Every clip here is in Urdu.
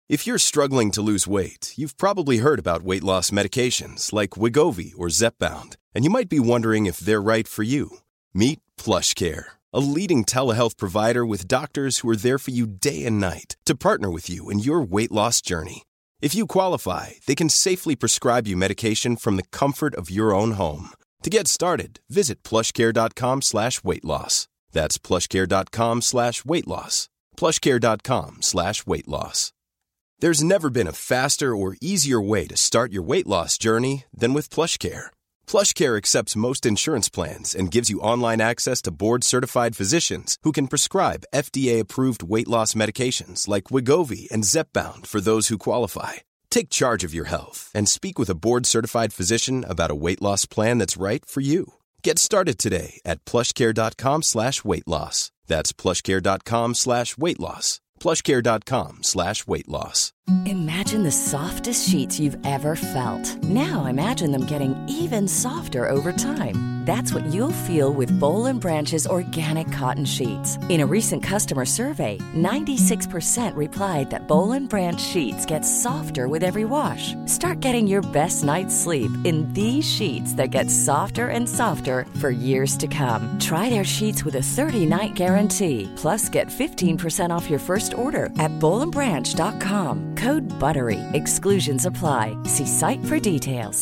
If you're struggling to lose weight, you've probably heard about weight loss medications like Wegovy or Zepbound, and you might be wondering if they're right for you. Meet PlushCare, a leading telehealth provider with doctors who are there for you day and night to partner with you in your weight loss journey. If you qualify, they can safely prescribe you medication from the comfort of your own home. To get started, visit plushcare.com/weightloss. That's plushcare.com/weightloss. plushcare.com/weightloss. There's never been a faster or easier way to start your weight loss journey than with PlushCare. PlushCare accepts most insurance plans and gives you online access to board-certified physicians who can prescribe FDA-approved weight loss medications like Wegovy and Zepbound for those who qualify. Take charge of your health and speak with a board-certified physician about a weight loss plan that's right for you. Get started today at plushcare.com/weightloss. That's plushcare.com/weightloss. plushcare.com/weightloss. Imagine the softest sheets you've ever felt. Now imagine them getting even softer over time. That's what you'll feel with Boll & Branch's organic cotton sheets. In a recent customer survey, 96% replied that Boll & Branch sheets get softer with every wash. Start getting your best night's sleep in these sheets that get softer and softer for years to come. Try their sheets with a 30-night guarantee. Plus, get 15% off your first order at bollandbranch.com. Code BUTTERY. Exclusions apply. See site for details.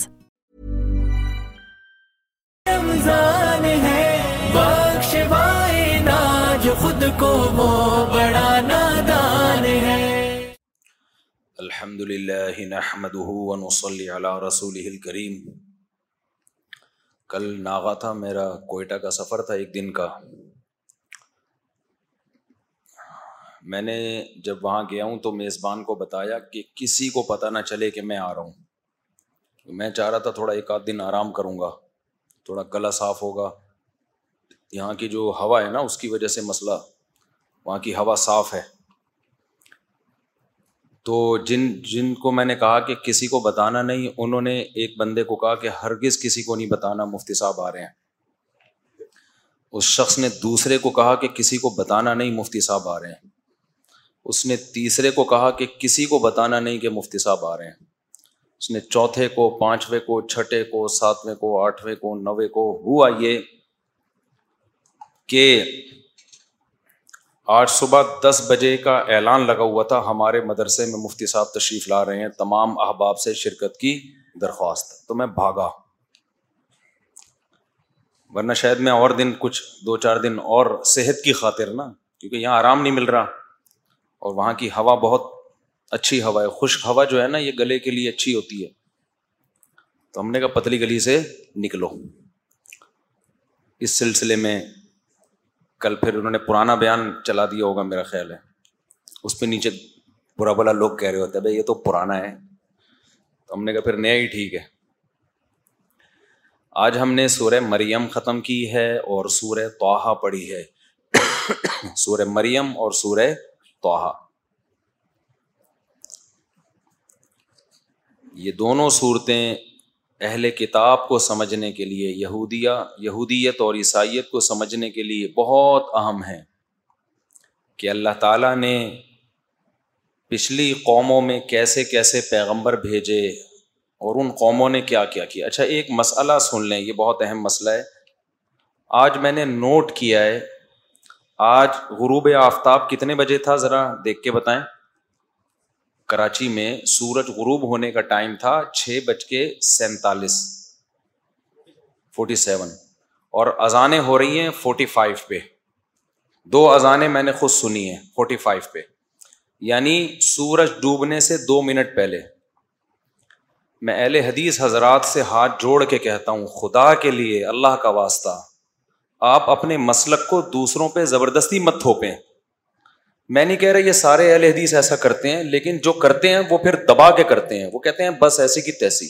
رمضان ہے بخشوائے نا جو خود کو وہ بڑا نادان ہے. الحمدللہ نحمدہ ونصلی علی رسولہ الکریم. کل ناغا تھا میرا، کوئٹہ کا سفر تھا ایک دن کا. میں نے جب وہاں گیا ہوں تو میزبان کو بتایا کہ کسی کو پتہ نہ چلے کہ میں آ رہا ہوں. میں چاہ رہا تھا تھوڑا ایک آدھ دن آرام کروں گا، تھوڑا گلا صاف ہوگا. یہاں کی جو ہوا ہے نا اس کی وجہ سے مسئلہ، وہاں کی ہوا صاف ہے. تو جن کو میں نے کہا کہ کسی کو بتانا نہیں، انہوں نے ایک بندے کو کہا کہ ہرگز کسی کو نہیں بتانا، مفتی صاحب آ رہے ہیں. اس شخص نے دوسرے کو کہا کہ کسی کو بتانا نہیں، مفتی صاحب آ رہے ہیں. اس نے تیسرے کو کہا کہ کسی کو بتانا نہیں کہ مفتی صاحب آ رہے ہیں. اس نے چوتھے کو، پانچویں کو، چھٹے کو، ساتویں کو، آٹھویں کو، نویں کو. ہوا یہ کہ آج صبح 10 بجے کا اعلان لگا ہوا تھا ہمارے مدرسے میں مفتی صاحب تشریف لا رہے ہیں، تمام احباب سے شرکت کی درخواست. تو میں بھاگا، ورنہ شاید میں اور دن کچھ 2-4 دن اور صحت کی خاطر نا، کیونکہ یہاں آرام نہیں مل رہا اور وہاں کی ہوا بہت اچھی ہوا ہے. خشک ہوا جو ہے نا یہ گلے کے لیے اچھی ہوتی ہے. تو ہم نے کہا پتلی گلی سے نکلو. اس سلسلے میں کل پھر انہوں نے پرانا بیان چلا دیا ہوگا میرا خیال ہے، اس پہ نیچے برا بلا لوگ کہہ رہے ہوتے ہیں بھائی یہ تو پرانا ہے. تو ہم نے کہا پھر نیا ہی ٹھیک ہے. آج ہم نے سورہ مریم ختم کی ہے اور سورہ طٰہٰ پڑھی ہے. سورہ مریم اور سورہ طٰہٰ، یہ دونوں صورتیں اہل کتاب کو سمجھنے کے لیے، یہودیت اور عیسائیت کو سمجھنے کے لیے بہت اہم ہیں کہ اللہ تعالیٰ نے پچھلی قوموں میں کیسے کیسے پیغمبر بھیجے اور ان قوموں نے کیا کیا کیا. اچھا ایک مسئلہ سن لیں، یہ بہت اہم مسئلہ ہے. آج میں نے نوٹ کیا ہے، آج غروب آفتاب کتنے بجے تھا ذرا دیکھ کے بتائیں. کراچی میں سورج غروب ہونے کا ٹائم تھا 6:47 اور اذانیں ہو رہی ہیں 45 پہ. 2 اذانیں میں نے خود سنی ہیں 45 پہ، یعنی سورج ڈوبنے سے 2 منٹ پہلے. میں اہل حدیث حضرات سے ہاتھ جوڑ کے کہتا ہوں، خدا کے لیے اللہ کا واسطہ آپ اپنے مسلک کو دوسروں پہ زبردستی مت تھوپیں. میں نہیں کہہ رہا یہ سارے اہل حدیث ایسا کرتے ہیں، لیکن جو کرتے ہیں وہ پھر دبا کے کرتے ہیں. وہ کہتے ہیں بس ایسی کی تیسی.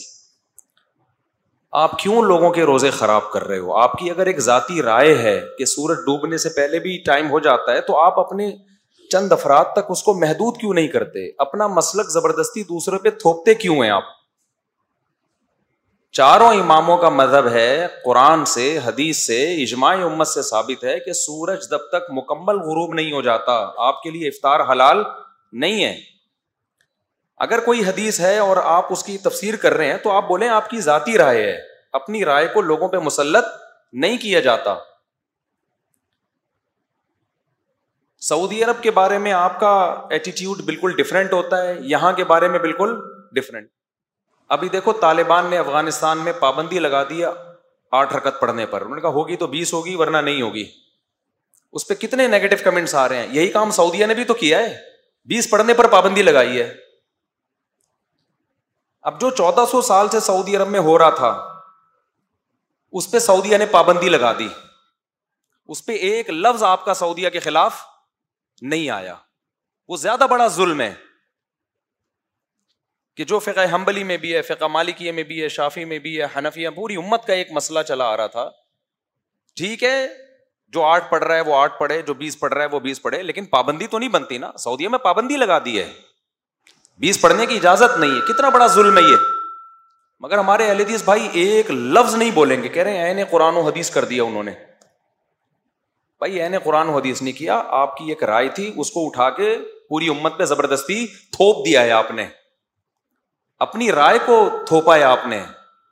آپ کیوں لوگوں کے روزے خراب کر رہے ہو؟ آپ کی اگر ایک ذاتی رائے ہے کہ سورج ڈوبنے سے پہلے بھی ٹائم ہو جاتا ہے تو آپ اپنے چند افراد تک اس کو محدود کیوں نہیں کرتے؟ اپنا مسلک زبردستی دوسروں پہ تھوپتے کیوں ہیں آپ؟ چاروں اماموں کا مذہب ہے، قرآن سے، حدیث سے، اجماع امت سے ثابت ہے کہ سورج جب تک مکمل غروب نہیں ہو جاتا آپ کے لیے افطار حلال نہیں ہے. اگر کوئی حدیث ہے اور آپ اس کی تفسیر کر رہے ہیں تو آپ بولیں آپ کی ذاتی رائے ہے, اپنی رائے کو لوگوں پہ مسلط نہیں کیا جاتا. سعودی عرب کے بارے میں آپ کا ایٹیٹیوڈ بالکل ڈفرینٹ ہوتا ہے, یہاں کے بارے میں بالکل ڈفرینٹ. ابھی دیکھو طالبان نے افغانستان میں پابندی لگا دی 8 رکعت پڑھنے پر, انہوں نے کہا ہوگی تو 20 ہوگی ورنہ نہیں ہوگی. اس پہ کتنے نیگیٹو کمنٹس آ رہے ہیں. یہی کام سعودیہ نے بھی تو کیا ہے, 20 پڑھنے پر پابندی لگائی ہے. اب جو 1400 سال سے سعودی عرب میں ہو رہا تھا اس پہ سعودیہ نے پابندی لگا دی, اس پہ ایک لفظ آپ کا سعودیہ کے خلاف نہیں آیا. وہ زیادہ بڑا ظلم ہے کہ جو فقہ حنبلی میں بھی ہے, فقہ مالکیہ میں بھی ہے, شافعی میں بھی ہے, حنفیہ, پوری امت کا ایک مسئلہ چلا آ رہا تھا. ٹھیک ہے جو 8 پڑھ رہا ہے وہ 8 پڑھے, جو 20 پڑھ رہا ہے وہ 20 پڑھے, لیکن پابندی تو نہیں بنتی نا. سعودیہ میں پابندی لگا دی ہے, 20 پڑھنے کی اجازت نہیں ہے. کتنا بڑا ظلم ہے یہ. مگر ہمارے اہل حدیث بھائی ایک لفظ نہیں بولیں گے, کہہ رہے ہیں عین قرآن و حدیث کر دیا انہوں نے. بھائی عین قرآن و حدیث نہیں کیا, آپ کی ایک رائے تھی اس کو اٹھا کے پوری امت پہ زبردستی تھوپ دیا ہے آپ نے, اپنی رائے کو تھوپا ہے آپ نے.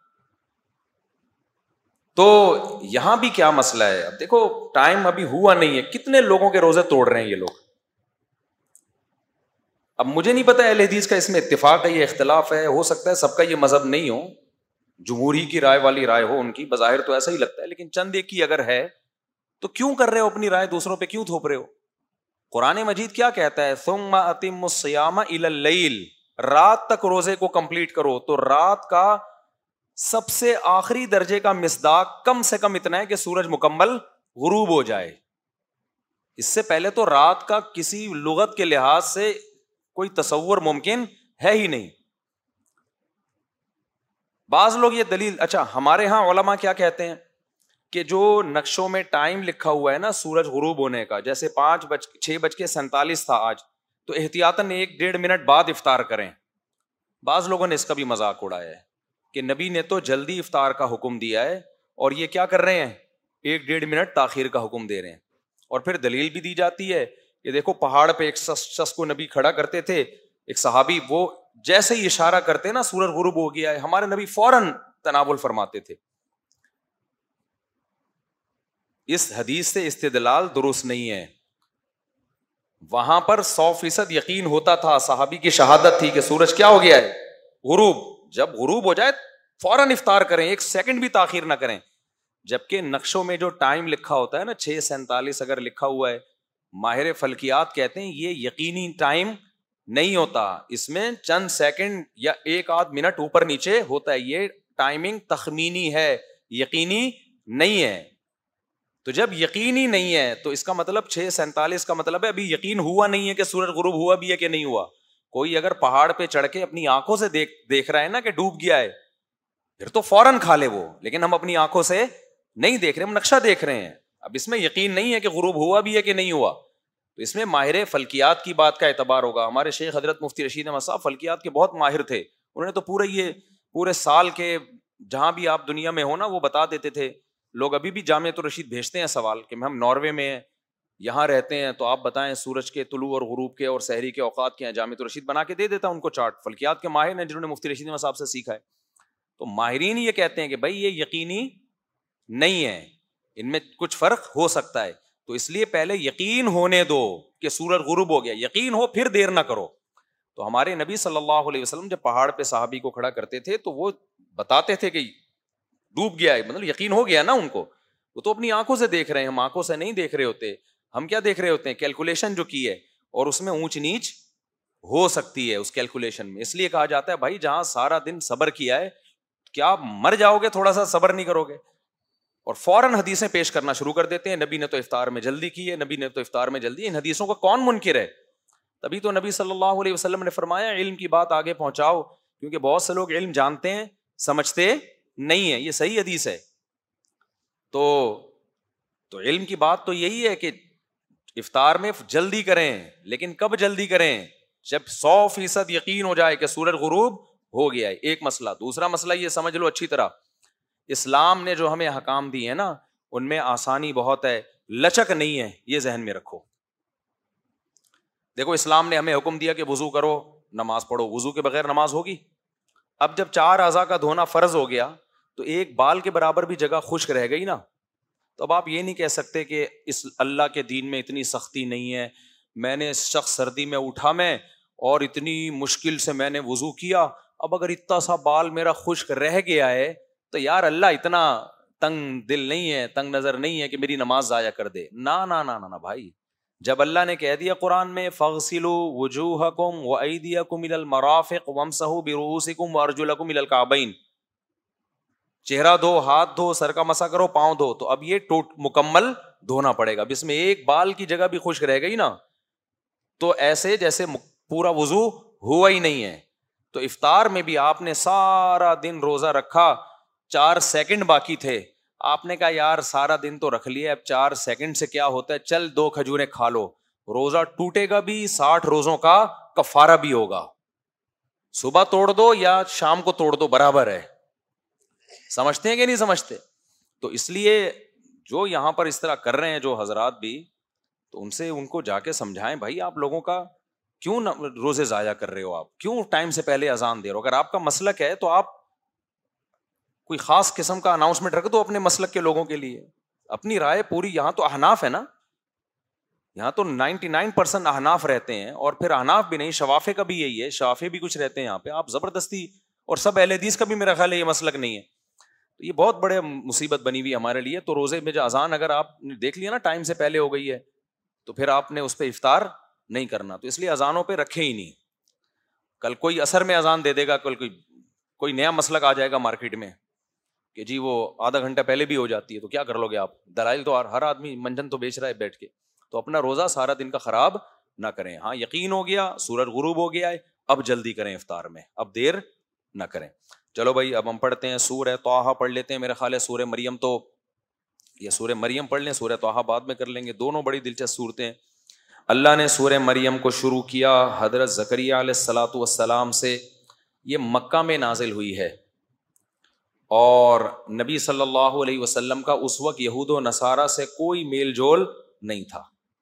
تو یہاں بھی کیا مسئلہ ہے. اب دیکھو ٹائم ابھی ہوا نہیں ہے, کتنے لوگوں کے روزے توڑ رہے ہیں یہ لوگ. اب مجھے نہیں پتا اہل حدیث کا اس میں اتفاق ہے یا اختلاف ہے, ہو سکتا ہے سب کا یہ مذہب نہیں ہو, جمہوری کی رائے والی رائے ہو ان کی, بظاہر تو ایسا ہی لگتا ہے, لیکن چند ایک کی اگر ہے تو کیوں کر رہے ہو اپنی رائے دوسروں پہ کیوں تھوپ رہے ہو. قرآن مجید کیا کہتا ہے, ثم اتم الصیام الی اللیل, رات تک روزے کو کمپلیٹ کرو. تو رات کا سب سے آخری درجے کا مصداق کم سے کم اتنا ہے کہ سورج مکمل غروب ہو جائے. اس سے پہلے تو رات کا کسی لغت کے لحاظ سے کوئی تصور ممکن ہے ہی نہیں. بعض لوگ یہ دلیل, اچھا ہمارے ہاں علماء کیا کہتے ہیں کہ جو نقشوں میں ٹائم لکھا ہوا ہے نا سورج غروب ہونے کا, جیسے 6:47 تھا آج, تو احتیاطاً 1-1.5 منٹ بعد افطار کریں. بعض لوگوں نے اس کا بھی مذاق اڑایا ہے کہ نبی نے تو جلدی افطار کا حکم دیا ہے اور یہ کیا کر رہے ہیں 1-1.5 منٹ تاخیر کا حکم دے رہے ہیں. اور پھر دلیل بھی دی جاتی ہے کہ دیکھو پہاڑ پہ ایک شخص کو نبی کھڑا کرتے تھے, ایک صحابی, وہ جیسے ہی اشارہ کرتے نا سورج غروب ہو گیا ہے, ہمارے نبی فوراً تناول فرماتے تھے. اس حدیث سے استدلال درست نہیں ہے. وہاں پر 100% یقین ہوتا تھا, صحابی کی شہادت تھی کہ سورج کیا ہو گیا ہے غروب, جب غروب ہو جائے فوراً افطار کریں, 1 سیکنڈ بھی تاخیر نہ کریں. جبکہ نقشوں میں جو ٹائم لکھا ہوتا ہے نا 6:47 اگر لکھا ہوا ہے, ماہر فلکیات کہتے ہیں یہ یقینی ٹائم نہیں ہوتا, اس میں چند سیکنڈ یا 1-8 منٹ اوپر نیچے ہوتا ہے, یہ ٹائمنگ تخمینی ہے, یقینی نہیں ہے. تو جب یقینی نہیں ہے تو اس کا مطلب 6:47 کا مطلب ہے ابھی یقین ہوا نہیں ہے کہ سورج غروب ہوا بھی ہے کہ نہیں ہوا. کوئی اگر پہاڑ پہ چڑھ کے اپنی آنکھوں سے دیکھ رہا ہے نا کہ ڈوب گیا ہے, پھر تو فوراً کھا لے وہ, لیکن ہم اپنی آنکھوں سے نہیں دیکھ رہے, ہم نقشہ دیکھ رہے ہیں. اب اس میں یقین نہیں ہے کہ غروب ہوا بھی ہے کہ نہیں ہوا, تو اس میں ماہر فلکیات کی بات کا اعتبار ہوگا. ہمارے شیخ حضرت مفتی رشید احمد صاحب فلکیات کے بہت ماہر تھے, انہوں نے تو پورے سال کے جہاں بھی آپ دنیا میں ہو نا وہ بتا دیتے تھے. لوگ ابھی بھی جامعۃ الرشید بھیجتے ہیں سوال کہ ہم ناروے میں ہیں, یہاں رہتے ہیں, تو آپ بتائیں سورج کے طلوع اور غروب کے اور سحری کے اوقات کے ہیں. جامعۃ الرشید بنا کے دے دیتا ان کو چارٹ. فلکیات کے ماہر ہیں جنہوں نے مفتی رشید احمد صاحب سے سیکھا ہے. تو ماہرین یہ کہتے ہیں کہ بھائی یہ یقینی نہیں ہے, ان میں کچھ فرق ہو سکتا ہے, تو اس لیے پہلے یقین ہونے دو کہ سورج غروب ہو گیا, یقین ہو پھر دیر نہ کرو. تو ہمارے نبی صلی اللہ علیہ وسلم جب پہاڑ پہ صحابی کو کھڑا کرتے تھے تو وہ بتاتے تھے کہ ڈوب گیا ہے, مطلب یقین ہو گیا نا ان کو. وہ تو اپنی آنکھوں سے دیکھ رہے ہیں, ہم آنکھوں سے نہیں دیکھ رہے ہوتے. ہم کیا دیکھ رہے ہوتے ہیں, کیلکولیشن جو کی ہے, اور اس میں اونچ نیچ ہو سکتی ہے اس کیلکولیشن میں. اس لیے کہا جاتا ہے بھائی جہاں سارا دن صبر کیا ہے, کیا آپ مر جاؤ گے تھوڑا سا صبر نہیں کرو گے؟ اور فوراً حدیثیں پیش کرنا شروع کر دیتے ہیں, نبی نے تو افطار میں جلدی کی ہے, نبی نے تو افطار میں جلدی. ان حدیثوں کا کون منکر ہے؟ تبھی تو نبی صلی اللہ علیہ وسلم نے فرمایا علم کی بات آگے پہنچاؤ, کیونکہ بہت سے لوگ علم جانتے ہیں سمجھتے نہیں ہیں. یہ صحیح حدیث ہے. تو علم کی بات تو یہی ہے کہ افطار میں جلدی کریں, لیکن کب جلدی کریں؟ جب 100% یقین ہو جائے کہ سورج غروب ہو گیا ہے. ایک مسئلہ. دوسرا مسئلہ یہ سمجھ لو اچھی طرح, اسلام نے جو ہمیں احکام دی ہے نا ان میں آسانی بہت ہے, لچک نہیں ہے, یہ ذہن میں رکھو. دیکھو اسلام نے ہمیں حکم دیا کہ وضو کرو, نماز پڑھو, وضو کے بغیر نماز ہوگی؟ اب جب 4 اعضاء کا دھونا فرض ہو گیا تو ایک بال کے برابر بھی جگہ خشک رہ گئی نا. تو اب آپ یہ نہیں کہہ سکتے کہ اس اللہ کے دین میں اتنی سختی نہیں ہے, میں نے شخص سردی میں اٹھا میں اور اتنی مشکل سے میں نے وضو کیا, اب اگر اتنا سا بال میرا خشک رہ گیا ہے تو یار اللہ اتنا تنگ دل نہیں ہے, تنگ نظر نہیں ہے کہ میری نماز ضائع کر دے. نا نا نا نا بھائی, جب اللہ نے کہہ دیا قرآن میں فاغسلوا وجوہکم وایدیکم الی المرافق وامسحوا برؤوسکم وارجلکم الی الکعبین, چہرہ دھو, ہاتھ دھو, سر کا مسح کرو, پاؤں دھو. تو اب یہ مکمل دھونا پڑے گا. اب اس میں ایک بال کی جگہ بھی خشک رہ گئی نا تو ایسے جیسے پورا وضو ہوا ہی نہیں ہے. تو افطار میں بھی آپ نے سارا دن روزہ رکھا, 4 سیکنڈ باقی تھے, آپ نے کہا یار سارا دن تو رکھ لیا, اب 4 سیکنڈ سے کیا ہوتا ہے, چل 2 کھجوریں کھا لو. روزہ ٹوٹے گا بھی, 60 روزوں کا کفارہ بھی ہوگا. صبح توڑ دو یا شام کو توڑ دو, برابر ہے. سمجھتے ہیں کہ نہیں سمجھتے؟ تو اس لیے جو یہاں پر اس طرح کر رہے ہیں جو حضرات بھی, تو ان سے ان کو جا کے سمجھائیں بھائی آپ لوگوں کا کیوں روزے ضائع کر رہے ہو, آپ کیوں ٹائم سے پہلے اذان دے رہے ہو. اگر آپ کا مسلک ہے تو آپ کوئی خاص قسم کا اناؤنسمنٹ رکھ دو اپنے مسلک کے لوگوں کے لیے. اپنی رائے پوری, یہاں تو احناف ہے نا, یہاں تو 99% احناف رہتے ہیں, اور پھر احناف بھی نہیں, شوافے کا بھی یہی ہے, شوافے بھی کچھ رہتے ہیں یہاں پہ. آپ زبردستی, اور سب اہل حدیث کا بھی میرا خیال ہے یہ مسلک نہیں ہے. تو یہ بہت بڑے مصیبت بنی ہوئی ہمارے لیے. تو روزے میں جو اذان اگر آپ نے دیکھ لیا نا ٹائم سے پہلے ہو گئی ہے تو پھر آپ نے اس پہ افطار نہیں کرنا. تو اس لیے اذانوں پہ رکھے ہی نہیں. کل کوئی اثر میں اذان دے دے گا, کل کوئی نیا مسلک آ جائے گا مارکیٹ میں کہ جی وہ آدھا گھنٹہ پہلے بھی ہو جاتی ہے, تو کیا کر لو گے آپ؟ دلائل تو ہر آدمی منجن تو بیچ رہا ہے بیٹھ کے. تو اپنا روزہ سارا دن کا خراب نہ کریں. ہاں یقین ہو گیا سورج غروب ہو گیا ہے, اب جلدی کریں افطار میں, اب دیر نہ کریں. چلو بھائی اب ہم پڑھتے ہیں سورہ طٰہٰ پڑھ لیتے ہیں. میرا خیال ہے سورہ مریم تو یہ سورہ مریم پڑھ لیں, سورہ طٰہٰ بعد میں کر لیں گے. دونوں بڑی دلچسپ صورتیں ہیں. اللہ نے سورہ مریم کو شروع کیا حضرت زکریہ علیہ الصلوۃ والسلام سے. یہ مکہ میں نازل ہوئی ہے اور نبی صلی اللہ علیہ وسلم کا اس وقت یہود و نصارہ سے کوئی میل جول نہیں تھا,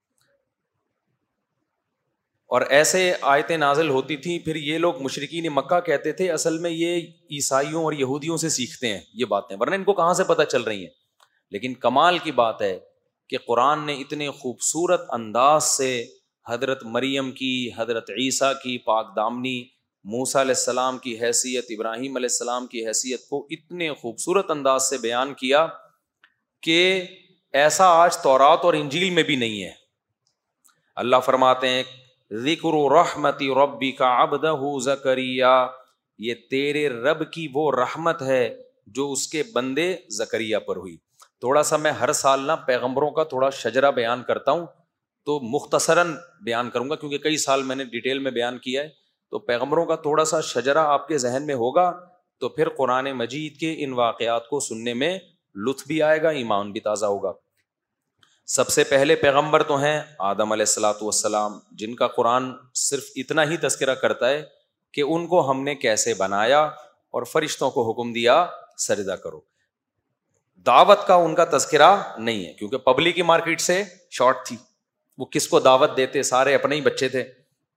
اور ایسے آیتیں نازل ہوتی تھیں. پھر یہ لوگ مشرکین مکہ کہتے تھے اصل میں یہ عیسائیوں اور یہودیوں سے سیکھتے ہیں یہ باتیں, ورنہ ان کو کہاں سے پتہ چل رہی ہیں. لیکن کمال کی بات ہے کہ قرآن نے اتنے خوبصورت انداز سے حضرت مریم کی, حضرت عیسیٰ کی پاک دامنی, موسیٰ علیہ السلام کی حیثیت, ابراہیم علیہ السلام کی حیثیت کو اتنے خوبصورت انداز سے بیان کیا کہ ایسا آج تورات اور انجیل میں بھی نہیں ہے. اللہ فرماتے ہیں ذکر رحمت ربک عبدہ زکریا, یہ تیرے رب کی وہ رحمت ہے جو اس کے بندے زکریا پر ہوئی. تھوڑا سا میں ہر سال نا پیغمبروں کا تھوڑا شجرہ بیان کرتا ہوں, تو مختصراً بیان کروں گا کیونکہ کئی سال میں نے ڈیٹیل میں بیان کیا ہے. تو پیغمبروں کا تھوڑا سا شجرہ آپ کے ذہن میں ہوگا تو پھر قرآن مجید کے ان واقعات کو سننے میں لطف بھی آئے گا, ایمان بھی تازہ ہوگا. سب سے پہلے پیغمبر تو ہیں آدم علیہ الصلوۃ والسلام, جن کا قرآن صرف اتنا ہی تذکرہ کرتا ہے کہ ان کو ہم نے کیسے بنایا اور فرشتوں کو حکم دیا سجدہ کرو. دعوت کا ان کا تذکرہ نہیں ہے کیونکہ پبلک کی مارکیٹ سے شارٹ تھی, وہ کس کو دعوت دیتے, سارے اپنے ہی بچے تھے.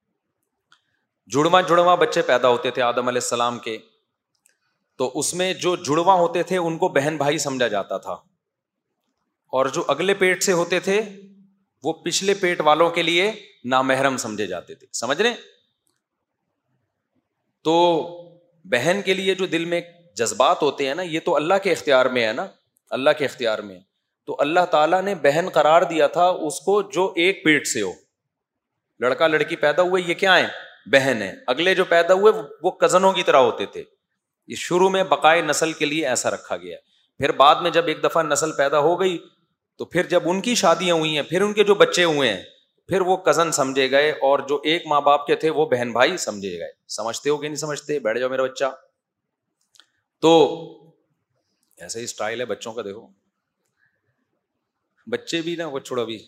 جڑواں بچے پیدا ہوتے تھے آدم علیہ السلام کے, تو اس میں جو جڑواں ہوتے تھے ان کو بہن بھائی سمجھا جاتا تھا, اور جو اگلے پیٹ سے ہوتے تھے وہ پچھلے پیٹ والوں کے لیے نامحرم سمجھے جاتے تھے. سمجھ رہے؟ تو بہن کے لیے جو دل میں جذبات ہوتے ہیں نا, یہ تو اللہ کے اختیار میں ہے نا, اللہ کے اختیار میں. تو اللہ تعالیٰ نے بہن قرار دیا تھا اس کو جو ایک پیٹ سے ہو. لڑکا لڑکی پیدا ہوئے یہ کیا ہے؟ بہن ہے. اگلے جو پیدا ہوئے وہ کزنوں کی طرح ہوتے تھے. یہ شروع میں بقائے نسل کے لیے ایسا رکھا گیا. پھر بعد میں جب ایک دفعہ نسل پیدا ہو گئی تو پھر جب ان کی شادیاں ہوئی ہیں, پھر ان کے جو بچے ہوئے ہیں, پھر وہ کزن سمجھے گئے, اور جو ایک ماں باپ کے تھے وہ بہن بھائی سمجھے گئے. سمجھتے ہو کہ نہیں سمجھتے؟ بیٹھ جاؤ میرا بچہ. تو ایسا ہی اسٹائل ہے بچوں کا, دیکھو بچے بھی نا وہ چھوڑو بھی.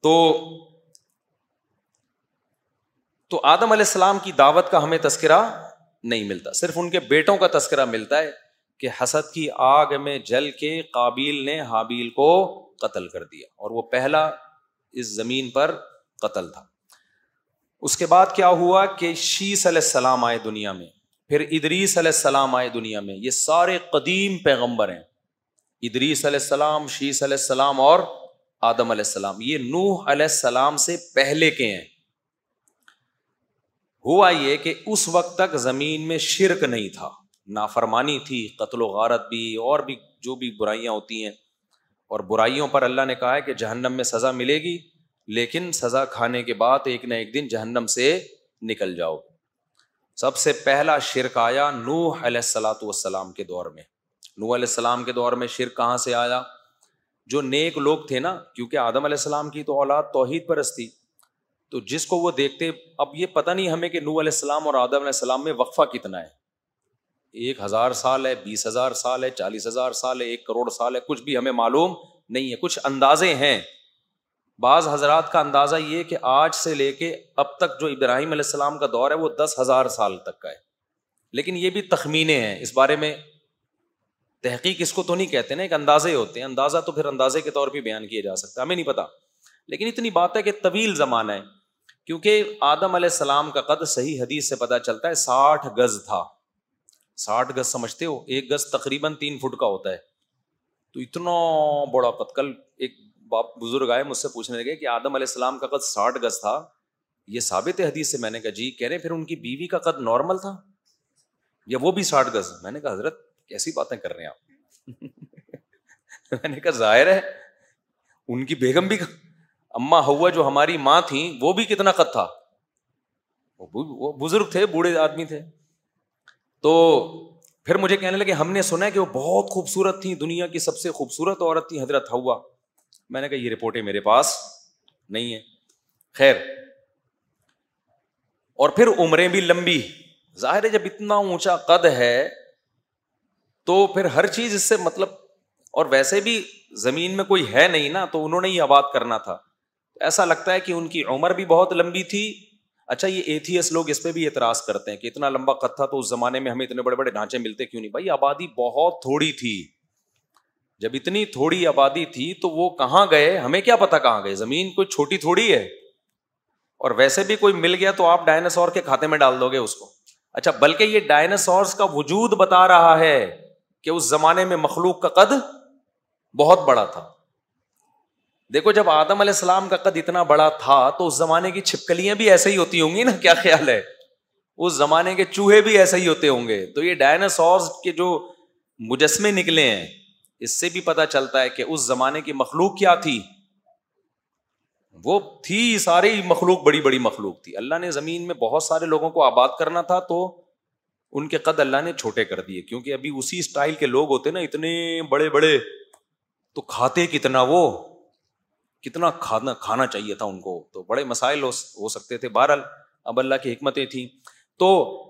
تو آدم علیہ السلام کی دعوت کا ہمیں تذکرہ نہیں ملتا, صرف ان کے بیٹوں کا تذکرہ ملتا ہے کہ حسد کی آگ میں جل کے قابیل نے حابیل کو قتل کر دیا, اور وہ پہلا اس زمین پر قتل تھا. اس کے بعد کیا ہوا کہ شیس علیہ السلام آئے دنیا میں، پھر ادریس علیہ السلام آئے دنیا میں. یہ سارے قدیم پیغمبر ہیں، ادریس علیہ السلام، شیس علیہ السلام اور آدم علیہ السلام. یہ نوح علیہ السلام سے پہلے کے ہیں. ہوا یہ کہ اس وقت تک زمین میں شرک نہیں تھا، نافرمانی تھی، قتل و غارت بھی، اور بھی جو بھی برائیاں ہوتی ہیں. اور برائیوں پر اللہ نے کہا ہے کہ جہنم میں سزا ملے گی، لیکن سزا کھانے کے بعد ایک نہ ایک دن جہنم سے نکل جاؤ. سب سے پہلا شرک آیا نوح علیہ السلام کے دور میں. نوح علیہ السلام کے دور میں شرک کہاں سے آیا؟ جو نیک لوگ تھے نا، کیونکہ آدم علیہ السلام کی تو اولاد توحید پرست تھی، تو جس کو وہ دیکھتے، اب یہ پتہ نہیں ہمیں کہ نوح علیہ السلام اور آدم علیہ السلام میں وقفہ کتنا ہے، 1000 سال ہے، 20,000 سال ہے، 40,000 سال ہے، 1 کروڑ سال ہے، کچھ بھی ہمیں معلوم نہیں ہے. کچھ اندازے ہیں. بعض حضرات کا اندازہ یہ کہ آج سے لے کے اب تک جو ابراہیم علیہ السلام کا دور ہے وہ 10,000 سال تک کا ہے، لیکن یہ بھی تخمینے ہیں، اس بارے میں تحقیق اس کو تو نہیں کہتے نا، ایک اندازے ہوتے ہیں. اندازہ تو پھر اندازے کے طور پہ بیان کیا جا سکتا ہے، ہمیں نہیں پتا، لیکن اتنی بات ہے کہ طویل زمانہ ہے. کیونکہ آدم علیہ السلام کا قد صحیح حدیث سے پتہ چلتا ہے 60 گز تھا. 60 گز سمجھتے ہو؟ 1 گز تقریباً 3 فٹ کا ہوتا ہے. تو اتنا بڑا قد. کل ایک باپ بزرگ آئے مجھ سے پوچھنے لگے کہ آدم علیہ السلام کا قد 60 گز تھا، یہ ثابت ہے حدیث سے؟ میں نے کہا جی. کہہ رہے پھر ان کی بیوی کا قد نارمل تھا یا وہ بھی 60 گز؟ میں نے کہا حضرت کیسی باتیں کر رہے ہیں آپ؟ میں نے کہا ظاہر ہے ان کی بیگم بھی، اما ہوا جو ہماری ماں تھیں، وہ بھی کتنا قد تھا، وہ بزرگ تھے، بوڑھے آدمی تھے. تو پھر مجھے کہنے لگے ہم نے سنا ہے کہ وہ بہت خوبصورت تھیں، دنیا کی سب سے خوبصورت عورت تھی حضرت ہوا. میں نے کہا یہ رپورٹیں میرے پاس نہیں ہے. خیر، اور پھر عمریں بھی لمبی. ظاہر ہے جب اتنا اونچا قد ہے تو پھر ہر چیز اس سے مطلب، اور ویسے بھی زمین میں کوئی ہے نہیں نا، تو انہوں نے ہی آباد کرنا تھا. ایسا لگتا ہے کہ ان کی عمر بھی بہت لمبی تھی. اچھا، یہ ایتھیس لوگ اس پہ بھی اعتراض کرتے ہیں کہ اتنا لمبا قد تھا تو اس زمانے میں ہمیں اتنے بڑے بڑے ڈھانچے ملتے کیوں نہیں؟ بھائی آبادی بہت تھوڑی تھی. جب اتنی تھوڑی آبادی تھی تو وہ کہاں گئے ہمیں کیا پتا کہاں گئے. زمین کوئی چھوٹی تھوڑی ہے، اور ویسے بھی کوئی مل گیا تو آپ ڈائناسور کے کھاتے میں ڈال دو گے اس کو. اچھا، بلکہ یہ ڈائناسورز کا وجود بتا رہا ہے کہ اس زمانے میں مخلوق کا قد بہت بڑا تھا. دیکھو جب آدم علیہ السلام کا قد اتنا بڑا تھا تو اس زمانے کی چھپکلیاں بھی ایسے ہی ہوتی ہوں گی نا، کیا خیال ہے؟ اس زمانے کے چوہے بھی ایسے ہی ہوتے ہوں گے. تو یہ ڈائناسورز کے جو مجسمے نکلے ہیں، اس سے بھی پتا چلتا ہے کہ اس زمانے کی مخلوق کیا تھی. وہ تھی ساری مخلوق، بڑی بڑی مخلوق تھی. اللہ نے زمین میں بہت سارے لوگوں کو آباد کرنا تھا تو ان کے قد اللہ نے چھوٹے کر دیے، کیونکہ ابھی اسی اسٹائل کے لوگ ہوتے نا، اتنے بڑے بڑے، تو کھاتے کتنا، وہ کتنا کھانا چاہیے تھا ان کو، تو بڑے مسائل ہو سکتے تھے. بہرحال اب اللہ کی حکمتیں تھیں. تو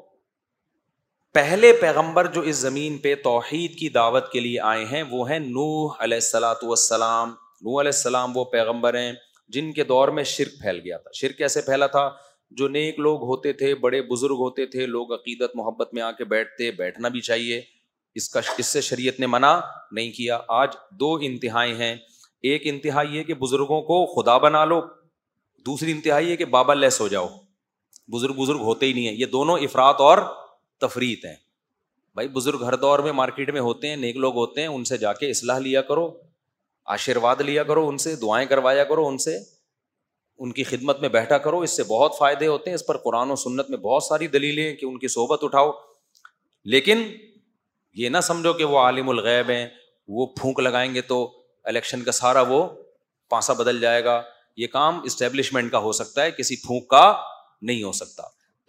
پہلے پیغمبر جو اس زمین پہ توحید کی دعوت کے لیے آئے ہیں وہ ہیں نوح علیہ السلام. نوح علیہ السلام وہ پیغمبر ہیں جن کے دور میں شرک پھیل گیا تھا. شرک کیسے پھیلا تھا؟ جو نیک لوگ ہوتے تھے، بڑے بزرگ ہوتے تھے، لوگ عقیدت محبت میں آ کے بیٹھنا بھی چاہیے، اس سے شریعت نے منع نہیں کیا. آج 2 انتہائی ہیں. ایک انتہا یہ کہ بزرگوں کو خدا بنا لو، دوسری انتہا یہ کہ بابا لیس ہو جاؤ، بزرگ ہوتے ہی نہیں ہیں. یہ دونوں افراط اور تفریط ہیں. بھائی بزرگ ہر دور میں مارکیٹ میں ہوتے ہیں، نیک لوگ ہوتے ہیں، ان سے جا کے اصلاح لیا کرو، آشیرواد لیا کرو، ان سے دعائیں کروایا کرو، ان سے ان کی خدمت میں بیٹھا کرو، اس سے بہت فائدے ہوتے ہیں. اس پر قرآن و سنت میں بہت ساری دلیلیں ہیں کہ ان کی صحبت اٹھاؤ. لیکن یہ نہ سمجھو کہ وہ عالم الغیب ہیں، وہ پھونک لگائیں گے تو الیکشن کا سارا وہ پانسا بدل جائے گا. یہ کام اسٹیبلشمنٹ کا ہو سکتا ہے، کسی پھونک کا نہیں ہو سکتا.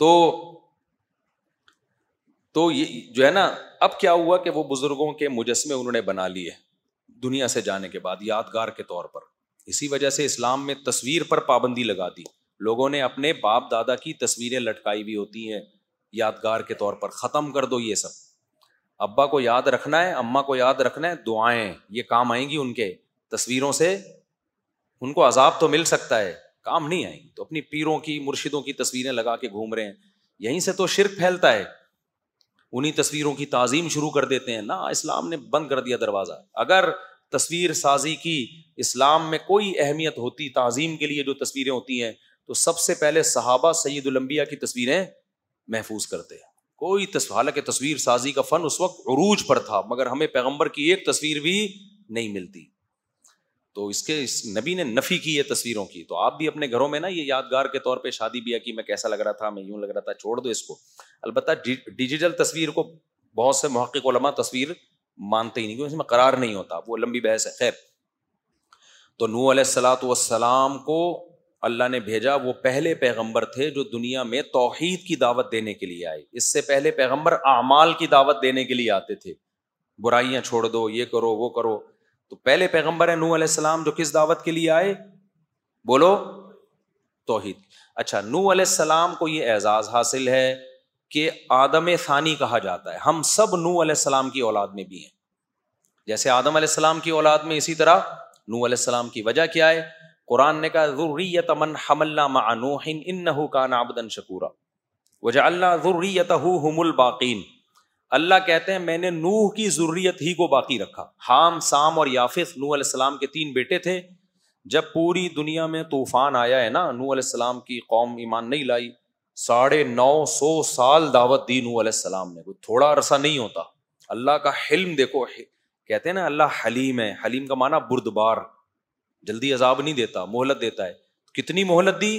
تو یہ جو ہے نا، اب کیا ہوا کہ وہ بزرگوں کے مجسمے انہوں نے بنا لیے دنیا سے جانے کے بعد یادگار کے طور پر. اسی وجہ سے اسلام میں تصویر پر پابندی لگا دی. لوگوں نے اپنے باپ دادا کی تصویریں لٹکائی ہوئی ہوتی ہیں یادگار کے طور پر. ختم کر دو یہ سب. ابا کو یاد رکھنا ہے، اماں کو یاد رکھنا ہے، دعائیں یہ کام آئیں گی. ان کے تصویروں سے ان کو عذاب تو مل سکتا ہے، کام نہیں آئیں گی. تو اپنی پیروں کی، مرشدوں کی تصویریں لگا کے گھوم رہے ہیں. یہیں سے تو شرک پھیلتا ہے. انہی تصویروں کی تعظیم شروع کر دیتے ہیں. نا، اسلام نے بند کر دیا دروازہ. اگر تصویر سازی کی اسلام میں کوئی اہمیت ہوتی، تعظیم کے لیے جو تصویریں ہوتی ہیں تو سب سے پہلے صحابہ سید الانبیاء کی تصویریں محفوظ کرتے ہیں. کوئی حالانکہ تصویر سازی کا فن اس وقت عروج پر تھا, مگر ہمیں پیغمبر کی ایک تصویر بھی نہیں ملتی. تو اس نبی نے نفی کی ہے تصویروں کی. تو آپ بھی اپنے گھروں میں نا یہ یادگار کے طور پہ شادی بیاہ کی, میں کیسا لگ رہا تھا, میں یوں لگ رہا تھا, چھوڑ دو اس کو. البتہ ڈیجیٹل تصویر کو بہت سے محقق علماء تصویر مانتے ہی نہیں, کیونکہ اس میں قرار نہیں ہوتا, وہ لمبی بحث ہے. خیر, تو نوح علیہ الصلوۃ والسلام کو اللہ نے بھیجا. وہ پہلے پیغمبر تھے جو دنیا میں توحید کی دعوت دینے کے لیے آئے. اس سے پہلے پیغمبر اعمال کی دعوت دینے کے لیے آتے تھے, برائیاں چھوڑ دو, یہ کرو وہ کرو. تو پہلے پیغمبر ہے نوح علیہ السلام جو کس دعوت کے لیے آئے, بولو, توحید. اچھا, نوح علیہ السلام کو یہ اعزاز حاصل ہے کہ آدم ثانی کہا جاتا ہے. ہم سب نوح علیہ السلام کی اولاد میں بھی ہیں. جیسے آدم علیہ السلام کی اولاد میں, اسی طرح نوح علیہ السلام کی. وجہ کیا ہے؟ قرآن نے کہا ذریۃ من حملنا مع نوح انہ کان عبدا شکورا وجعلنا ذریتہ هم الباقین. اللہ کہتے ہیں میں نے نوح کی ذریت ہی کو باقی رکھا. حام, سام اور یافث نوح علیہ السلام کے 3 بیٹے تھے. جب پوری دنیا میں طوفان آیا ہے نا, نوح علیہ السلام کی قوم ایمان نہیں لائی. 950 سال دعوت دی نوح علیہ السلام نے, کوئی تھوڑا عرصہ نہیں ہوتا. اللہ کا حلم دیکھو, کہتے ہیں نا اللہ حلیم ہے. حلیم کا معنی بردبار, جلدی عذاب نہیں دیتا, مہلت دیتا ہے. کتنی مہلت دی؟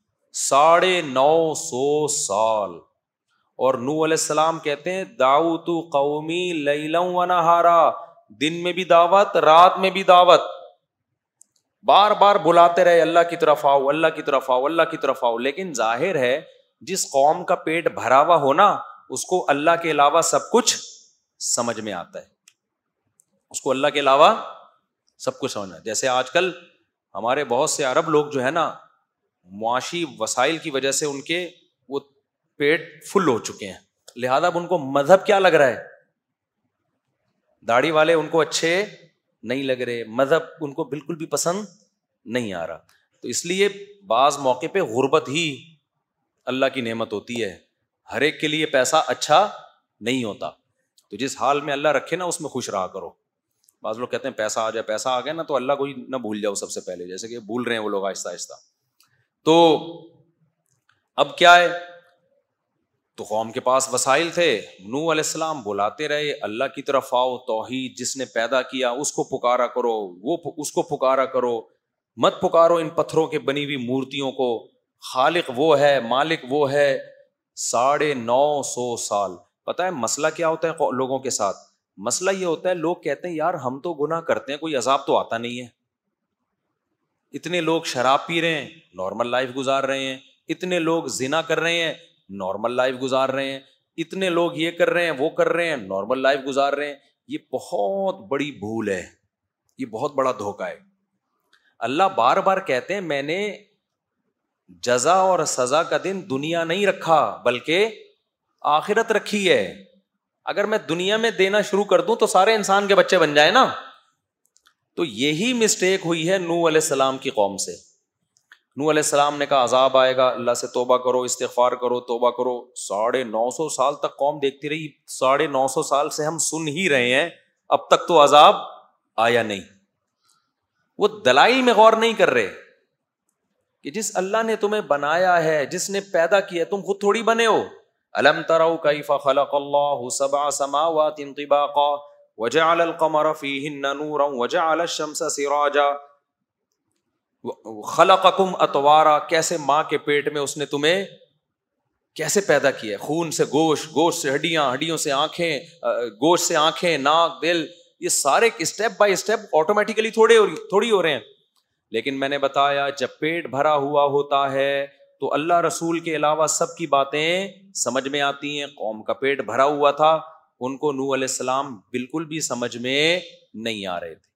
950 سال. اور نوح علیہ السلام کہتے ہیں دعوت قومی لیلا و نہارا, دن میں بھی دعوت, رات میں بھی دعوت. بار بار بلاتے رہے اللہ کی طرف آؤ, اللہ کی طرف آؤ, اللہ کی طرف آؤ. لیکن ظاہر ہے جس قوم کا پیٹ بھرا ہوا ہونا اس کو اللہ کے علاوہ سب کچھ سمجھ میں آتا ہے. اس کو اللہ کے علاوہ سب کچھ سمجھنا. جیسے آج کل ہمارے بہت سے عرب لوگ جو ہے نا, معاشی وسائل کی وجہ سے ان کے وہ پیٹ فل ہو چکے ہیں, لہذا اب ان کو مذہب کیا لگ رہا ہے, داڑھی والے ان کو اچھے نہیں لگ رہے, مذہب ان کو بالکل بھی پسند نہیں آ رہا. تو اس لیے بعض موقع پہ غربت ہی اللہ کی نعمت ہوتی ہے. ہر ایک کے لیے پیسہ اچھا نہیں ہوتا. تو جس حال میں اللہ رکھے نا اس میں خوش رہا کرو. بعض لوگ کہتے ہیں پیسہ آ جائے, پیسہ آ گیا نا تو اللہ کو ہی نہ بھول جاؤ سب سے پہلے, جیسے کہ بھول رہے ہیں وہ لوگ آہستہ آہستہ. تو اب کیا ہے, تو قوم کے پاس وسائل تھے. نوح علیہ السلام بلاتے رہے اللہ کی طرف آؤ, توحید جس نے پیدا کیا اس کو پکارا کرو, وہ اس کو پکارا کرو, مت پکارو ان پتھروں کے بنی ہوئی مورتیوں کو. خالق وہ ہے, مالک وہ ہے. 950 سال. پتہ ہے مسئلہ کیا ہوتا ہے لوگوں کے ساتھ؟ مسئلہ یہ ہوتا ہے لوگ کہتے ہیں یار ہم تو گناہ کرتے ہیں, کوئی عذاب تو آتا نہیں ہے. اتنے لوگ شراب پی رہے ہیں, نارمل لائف گزار رہے ہیں. اتنے لوگ زنا کر رہے ہیں, نارمل لائف گزار رہے ہیں. اتنے لوگ یہ کر رہے ہیں, وہ کر رہے ہیں, نارمل لائف گزار رہے ہیں. یہ بہت بڑی بھول ہے, یہ بہت بڑا دھوکہ ہے. اللہ بار بار کہتے ہیں میں نے جزا اور سزا کا دن دنیا نہیں رکھا بلکہ آخرت رکھی ہے. اگر میں دنیا میں دینا شروع کر دوں تو سارے انسان کے بچے بن جائیں نا. تو یہی مسٹیک ہوئی ہے نوح علیہ السلام کی قوم سے. نوح علیہ السلام نے کہا عذاب آئے گا, اللہ سے توبہ کرو, استغفار کرو, توبہ کرو. 950 سال تک قوم دیکھتی رہی. 950 سال سے ہم سن ہی رہے ہیں, اب تک تو عذاب آیا نہیں. وہ دلائل میں غور نہیں کر رہے کہ جس اللہ نے تمہیں بنایا ہے, جس نے پیدا کیا, تم خود تھوڑی بنے ہو. الم تروا کیف خلق اللہ 7 سماوات طباقا وجعل القمر فیہن نورا وجعل الشمس سراجا خلقکم اطوارا. کیسے ماں کے پیٹ میں اس نے تمہیں کیسے پیدا کیا, خون سے گوشت, گوشت سے ہڈیاں, ہڈیوں سے آنکھیں, گوشت سے آنکھیں, ناک, دل. یہ سارے اسٹیپ بائی اسٹیپ آٹومیٹیکلی تھوڑی ہو رہے ہیں. لیکن میں نے بتایا جب پیٹ بھرا ہوا ہوتا ہے تو اللہ رسول کے علاوہ سب کی باتیں سمجھ میں آتی ہیں. قوم کا پیٹ بھرا ہوا تھا, ان کو نوح علیہ السلام بالکل بھی سمجھ میں نہیں آ رہے تھے.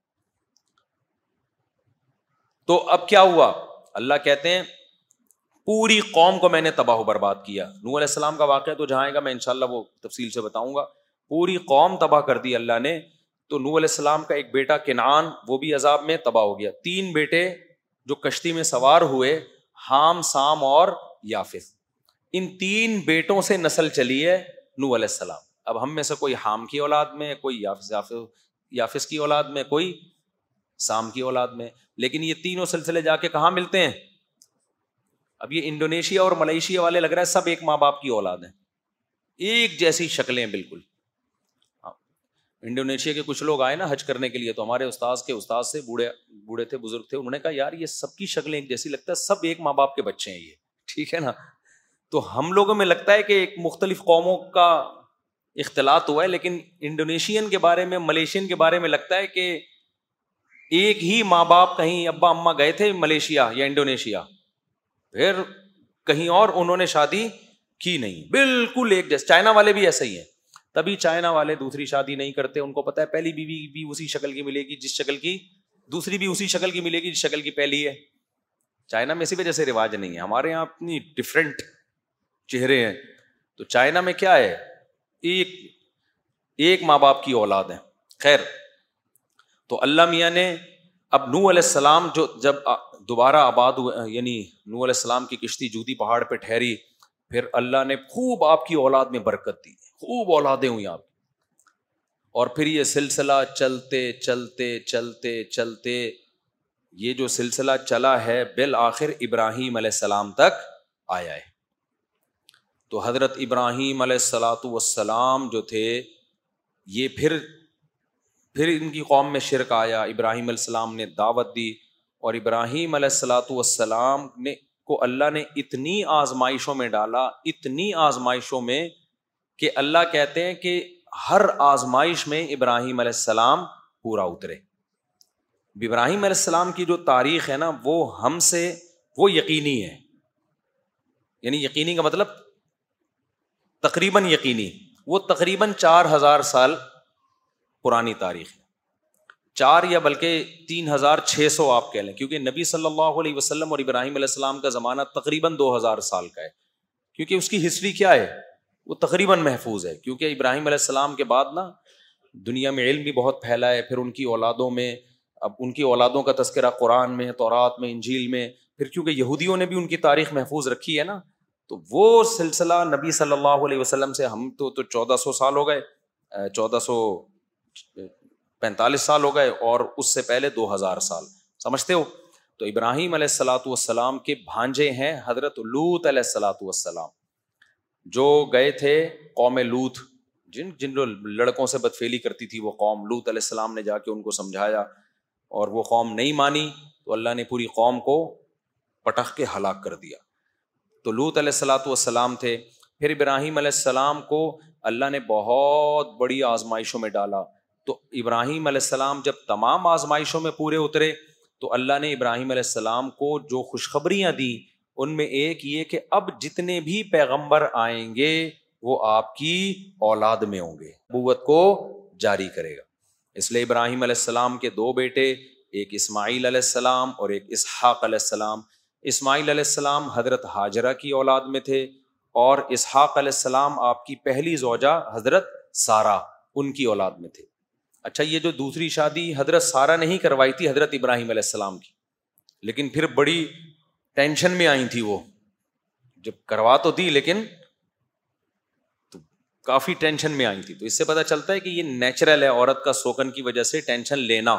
تو اب کیا ہوا؟ اللہ کہتے ہیں پوری قوم کو میں نے تباہ و برباد کیا. نوح علیہ السلام کا واقعہ تو جہاں آئے گا میں انشاءاللہ وہ تفصیل سے بتاؤں گا. پوری قوم تباہ کر دی اللہ نے. تو نوح علیہ السلام کا ایک بیٹا کنعان, وہ بھی عذاب میں تباہ ہو گیا. 3 بیٹے جو کشتی میں سوار ہوئے, حام, سام اور یافث. ان 3 بیٹوں سے نسل چلی ہے نوح علیہ السلام. اب ہم میں سے کوئی حام کی اولاد میں, کوئی یافث کی اولاد میں, کوئی سام کی اولاد میں. لیکن یہ تینوں سلسلے جا کے کہاں ملتے ہیں؟ اب یہ انڈونیشیا اور ملیشیا والے لگ رہا ہے سب ایک ماں باپ کی اولاد ہیں, ایک جیسی شکلیں بالکل. انڈونیشیا کے کچھ لوگ آئے نا حج کرنے کے لیے, تو ہمارے استاد سے بوڑھے تھے, بزرگ تھے, انہوں نے کہا یار یہ سب کی شکلیں ایک جیسی, لگتا ہے سب ایک ماں باپ کے بچے ہیں یہ, ٹھیک ہے نا. تو ہم لوگوں میں لگتا ہے کہ ایک مختلف قوموں کا اختلاط ہوا ہے, لیکن انڈونیشین کے بارے میں, ملیشین کے بارے میں لگتا ہے کہ ایک ہی ماں باپ, کہیں ابا اماں گئے تھے ملیشیا یا انڈونیشیا, پھر کہیں اور انہوں نے شادی کی نہیں, بالکل ایک جیسے. چائنا والے بھی ایسے ہی ہیں, تبھی چائنا والے دوسری شادی نہیں کرتے, ان کو پتا ہے پہلی بیوی بھی اسی شکل کی ملے گی جس شکل کی دوسری بھی اسی شکل کی ملے گی جس شکل کی پہلی ہے. چائنا میں اسی وجہ سے رواج نہیں ہے, ہمارے یہاں اپنی ڈفرینٹ چہرے ہیں. تو چائنا میں کیا ہے, ایک ماں باپ کی اولاد ہے. خیر, تو اللہ میاں نے اب نوح علیہ السلام جو جب دوبارہ آباد ہوئے, یعنی نوح علیہ السلام کی کشتی جودی پہاڑ پہ ٹھہری, پھر اللہ نے خوب آپ کی اولاد میں برکت دی, خوب اولادیں ہوئی آپ کی. اور پھر یہ سلسلہ چلتے چلتے چلتے چلتے یہ جو سلسلہ چلا ہے بالآخر ابراہیم علیہ السلام تک آیا ہے. تو حضرت ابراہیم علیہ الصلاۃ والسلام جو تھے, یہ پھر ان کی قوم میں شرک آیا. ابراہیم علیہ السلام نے دعوت دی, اور ابراہیم علیہ الصلاۃ والسلام نے کو اللہ نے اتنی آزمائشوں میں ڈالا, اتنی آزمائشوں میں کہ اللہ کہتے ہیں کہ ہر آزمائش میں ابراہیم علیہ السلام پورا اترے. ابراہیم علیہ السلام کی جو تاریخ ہے نا, وہ ہم سے وہ یقینی ہے. یعنی یقینی کا مطلب تقریباً یقینی, وہ تقریباً 4000 سال پرانی تاریخ ہے, 4 یا بلکہ 3600 آپ کہہ لیں, کیونکہ نبی صلی اللہ علیہ وسلم اور ابراہیم علیہ السلام کا زمانہ تقریباً 2000 سال کا ہے. کیونکہ اس کی ہسٹری کیا ہے, وہ تقریباً محفوظ ہے. کیونکہ ابراہیم علیہ السلام کے بعد نا دنیا میں علم بھی بہت پھیلا ہے, پھر ان کی اولادوں میں, اب ان کی اولادوں کا تذکرہ قرآن میں, تورات میں, انجیل میں, پھر کیونکہ یہودیوں نے بھی ان کی تاریخ محفوظ رکھی ہے نا, تو وہ سلسلہ نبی صلی اللہ علیہ وسلم سے ہم تو 1400 سال ہو گئے, 1445 سال ہو گئے, اور اس سے پہلے 2000 سال, سمجھتے ہو. تو ابراہیم علیہ الصلاۃ والسلام کے بھانجے ہیں حضرت لوط علیہ الصلاۃ والسلام, جو گئے تھے قوم لوط, جن لڑکوں سے بدفعلی کرتی تھی وہ قوم. لوط علیہ السلام نے جا کے ان کو سمجھایا, اور وہ قوم نہیں مانی, تو اللہ نے پوری قوم کو پٹخ کے ہلاک کر دیا. تو لوط علیہ الصلاۃ والسلام تھے. پھر ابراہیم علیہ السلام کو اللہ نے بہت بڑی آزمائشوں میں ڈالا. تو ابراہیم علیہ السلام جب تمام آزمائشوں میں پورے اترے, تو اللہ نے ابراہیم علیہ السلام کو جو خوشخبریاں دی, ان میں ایک یہ کہ اب جتنے بھی پیغمبر آئیں گے وہ آپ کی اولاد میں ہوں گے, نبوت کو جاری کرے گا. اس لیے ابراہیم علیہ السلام کے 2 بیٹے, ایک اسماعیل علیہ السلام اور ایک اسحاق علیہ السلام. اسماعیل علیہ السلام حضرت ہاجرہ کی اولاد میں تھے, اور اسحاق علیہ السلام آپ کی پہلی زوجہ حضرت سارہ, ان کی اولاد میں تھے. اچھا, یہ جو دوسری شادی حضرت سارہ نہیں کروائی تھی حضرت ابراہیم علیہ السلام کی, لیکن پھر بڑی ٹینشن میں آئی تھی. وہ جب کروا تو دی لیکن تو کافی ٹینشن میں آئی تھی. تو اس سے پتہ چلتا ہے کہ یہ نیچرل ہے عورت کا سوکن کی وجہ سے ٹینشن لینا.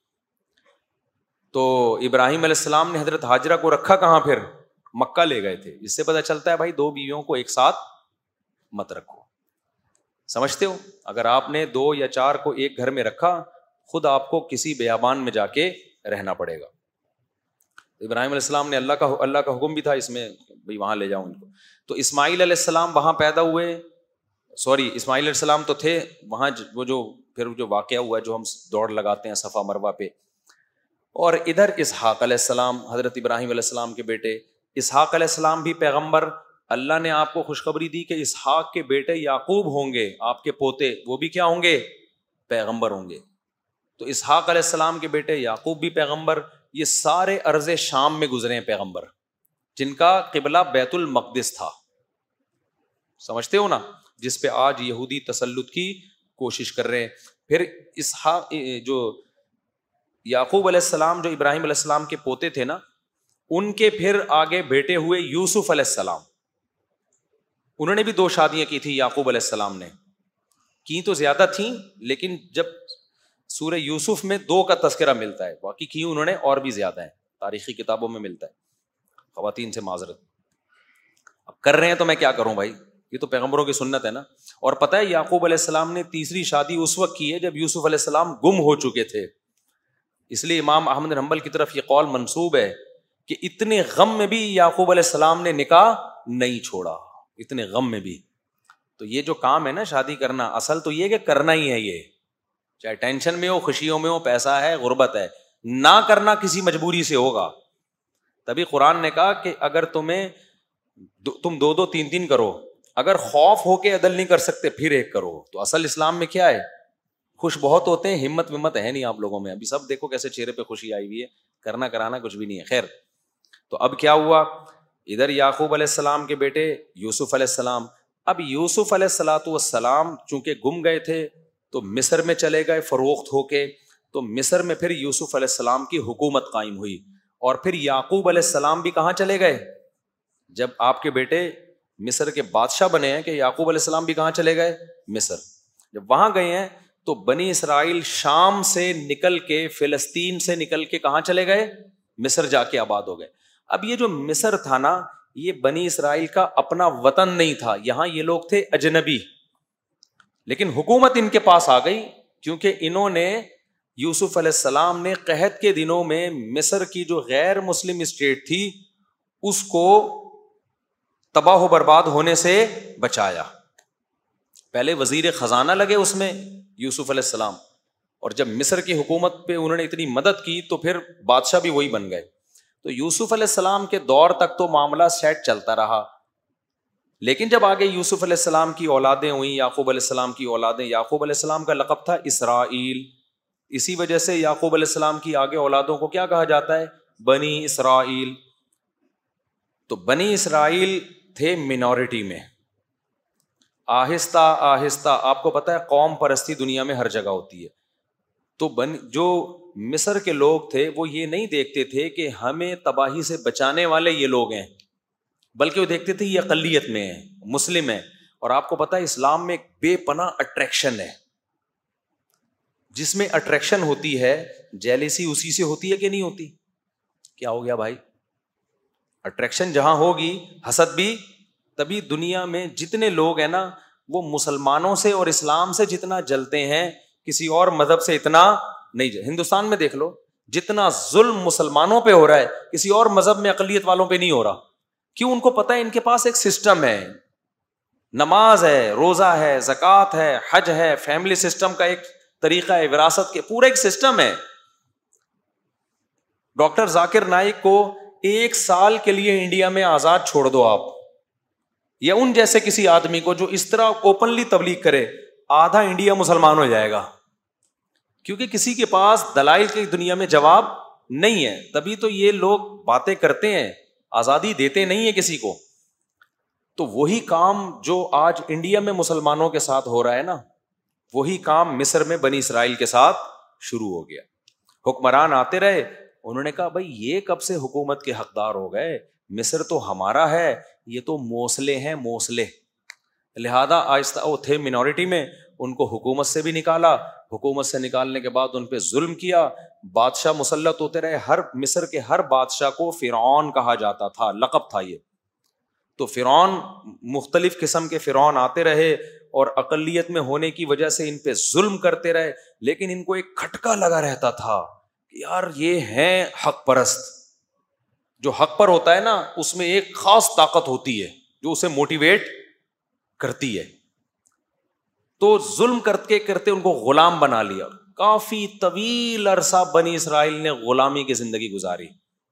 تو ابراہیم علیہ السلام نے حضرت ہاجرہ کو رکھا کہاں, پھر مکہ لے گئے تھے. اس سے پتہ چلتا ہے بھائی 2 بیویوں کو ایک ساتھ مت رکھو. سمجھتے ہو, اگر آپ نے 2 یا 4 کو ایک گھر میں رکھا, خود آپ کو کسی بیابان میں جا کے رہنا پڑے گا. ابراہیم علیہ السلام نے اللہ کا حکم بھی تھا اس میں, بھائی وہاں لے جاؤ ان کو. تو اسماعیل علیہ السلام وہاں پیدا ہوئے, اسماعیل علیہ السلام تو تھے وہاں, وہ جو پھر جو واقعہ ہوا جو ہم دوڑ لگاتے ہیں صفا مروہ پہ. اور ادھر اسحاق علیہ السلام حضرت ابراہیم علیہ السلام کے بیٹے. اسحاق علیہ السلام بھی پیغمبر. اللہ نے آپ کو خوشخبری دی کہ اسحاق کے بیٹے یعقوب ہوں گے, آپ کے پوتے, وہ بھی کیا ہوں گے, پیغمبر ہوں گے. تو اسحاق علیہ السلام کے بیٹے یعقوب بھی پیغمبر. یہ سارے ارض شام میں گزرے ہیں پیغمبر, جن کا قبلہ بیت المقدس تھا. سمجھتے ہو نا, جس پہ آج یہودی تسلط کی کوشش کر رہے ہیں. پھر اسحاق جو یعقوب علیہ السلام جو ابراہیم علیہ السلام کے پوتے تھے نا, ان کے پھر آگے بیٹے ہوئے یوسف علیہ السلام. انہوں نے بھی 2 شادیاں کی تھی یعقوب علیہ السلام نے, کی تو زیادہ تھیں, لیکن جب سورہ یوسف میں 2 کا تذکرہ ملتا ہے, باقی کی انہوں نے اور بھی زیادہ ہیں, تاریخی کتابوں میں ملتا ہے. خواتین سے معذرت. اب کر رہے ہیں تو میں کیا کروں بھائی, یہ تو پیغمبروں کی سنت ہے نا. اور پتہ ہے یعقوب علیہ السلام نے تیسری شادی اس وقت کی ہے جب یوسف علیہ السلام گم ہو چکے تھے. اس لیے امام احمد بن حنبل کی طرف یہ قول منسوب ہے کہ اتنے غم میں بھی یعقوب علیہ السلام نے نکاح نہیں چھوڑا, اتنے غم میں بھی. تو یہ جو کام ہے نا شادی کرنا, اصل تو یہ کہ کرنا ہی ہے, یہ چاہے ٹینشن میں ہو, خوشیوں میں ہو, پیسہ ہے, غربت ہے, نہ کرنا کسی مجبوری سے ہوگا. تبھی قرآن نے کہا کہ اگر تم 2-2 3-3 کرو, اگر خوف ہو کے عدل نہیں کر سکتے پھر 1 کرو. تو اصل اسلام میں کیا ہے, خوش بہت ہوتے ہیں, ہمت ومت ہے نہیں آپ لوگوں میں. ابھی سب دیکھو کیسے چہرے پہ خوشی آئی ہوئی ہے, کرنا کرانا کچھ بھی نہیں ہے. خیر, تو اب کیا ہوا, ادھر یعقوب علیہ السلام کے بیٹے یوسف علیہ السلام. اب یوسف علیہ السلام چونکہ گم گئے تھے تو مصر میں چلے گئے فروخت ہو کے. تو مصر میں پھر یوسف علیہ السلام کی حکومت قائم ہوئی. اور پھر یعقوب علیہ السلام بھی کہاں چلے گئے, جب آپ کے بیٹے مصر کے بادشاہ بنے ہیں کہ یعقوب علیہ السلام بھی کہاں چلے گئے, مصر. جب وہاں گئے ہیں تو بنی اسرائیل شام سے نکل کے, فلسطین سے نکل کے کہاں چلے گئے, مصر جا کے آباد ہو گئے. اب یہ جو مصر تھا نا, یہ بنی اسرائیل کا اپنا وطن نہیں تھا, یہاں یہ لوگ تھے اجنبی. لیکن حکومت ان کے پاس آ گئی کیونکہ انہوں نے, یوسف علیہ السلام نے قحط کے دنوں میں مصر کی جو غیر مسلم اسٹیٹ تھی اس کو تباہ و برباد ہونے سے بچایا. پہلے وزیر خزانہ لگے اس میں یوسف علیہ السلام, اور جب مصر کی حکومت پہ انہوں نے اتنی مدد کی تو پھر بادشاہ بھی وہی بن گئے. تو یوسف علیہ السلام کے دور تک تو معاملہ سیٹ چلتا رہا. لیکن جب آگے یوسف علیہ السلام کی اولادیں ہوئیں, یعقوب علیہ السلام کی اولادیں, یعقوب علیہ السلام کا لقب تھا اسرائیل. اسی وجہ سے یعقوب علیہ السلام کی آگے اولادوں کو کیا کہا جاتا ہے, بنی اسرائیل. تو بنی اسرائیل تھے منورٹی میں. آہستہ آہستہ, آپ کو پتہ ہے قوم پرستی دنیا میں ہر جگہ ہوتی ہے. تو جو مصر کے لوگ تھے وہ یہ نہیں دیکھتے تھے کہ ہمیں تباہی سے بچانے والے یہ لوگ ہیں, بلکہ وہ دیکھتے تھے یہ اقلیت میں ہیں, مسلم ہیں. اور آپ کو پتہ ہے اسلام میں ایک بے پناہ اٹریکشن ہے. جس میں اٹریکشن ہوتی ہے جیلیسی اسی سے ہوتی ہے کہ نہیں ہوتی؟ کیا ہو گیا بھائی, اٹریکشن جہاں ہوگی حسد بھی. تبھی دنیا میں جتنے لوگ ہیں نا وہ مسلمانوں سے اور اسلام سے جتنا جلتے ہیں کسی اور مذہب سے اتنا نہیں. ہندوستان میں دیکھ لو, جتنا ظلم مسلمانوں پہ ہو رہا ہے کسی اور مذہب میں اقلیت والوں پہ نہیں ہو رہا. کیوں؟ ان کو پتہ ہے ان کے پاس ایک سسٹم ہے, نماز ہے, روزہ ہے, زکوٰۃ ہے, حج ہے, فیملی سسٹم کا ایک طریقہ ہے, وراثت کے پورا ایک سسٹم ہے. ڈاکٹر ذاکر نائک کو 1 سال کے لیے انڈیا میں آزاد چھوڑ دو آپ, یا ان جیسے کسی آدمی کو جو اس طرح اوپنلی تبلیغ کرے, آدھا انڈیا مسلمان ہو جائے گا. کیونکہ کسی کے پاس دلائل کی دنیا میں جواب نہیں ہے. تبھی تو یہ لوگ باتیں کرتے ہیں, آزادی دیتے نہیں ہیں کسی کو. تو وہی کام جو آج انڈیا میں مسلمانوں کے ساتھ ہو رہا ہے نا, وہی کام مصر میں بنی اسرائیل کے ساتھ شروع ہو گیا. حکمران آتے رہے, انہوں نے کہا بھائی یہ کب سے حکومت کے حقدار ہو گئے, مصر تو ہمارا ہے, یہ تو موصلے ہیں, موصلے. لہذا آہستہ وہ تھے منورٹی میں, ان کو حکومت سے بھی نکالا. حکومت سے نکالنے کے بعد ان پہ ظلم کیا, بادشاہ مسلط ہوتے رہے. ہر مصر کے ہر بادشاہ کو فرعون کہا جاتا تھا, لقب تھا یہ. تو فرعون, مختلف قسم کے فرعون آتے رہے اور اقلیت میں ہونے کی وجہ سے ان پہ ظلم کرتے رہے. لیکن ان کو ایک کھٹکا لگا رہتا تھا کہ یار یہ ہیں حق پرست. جو حق پر ہوتا ہے نا اس میں ایک خاص طاقت ہوتی ہے جو اسے موٹیویٹ کرتی ہے. تو ظلم کرتے کرتے ان کو غلام بنا لیا. کافی طویل عرصہ بنی اسرائیل نے غلامی کی زندگی گزاری.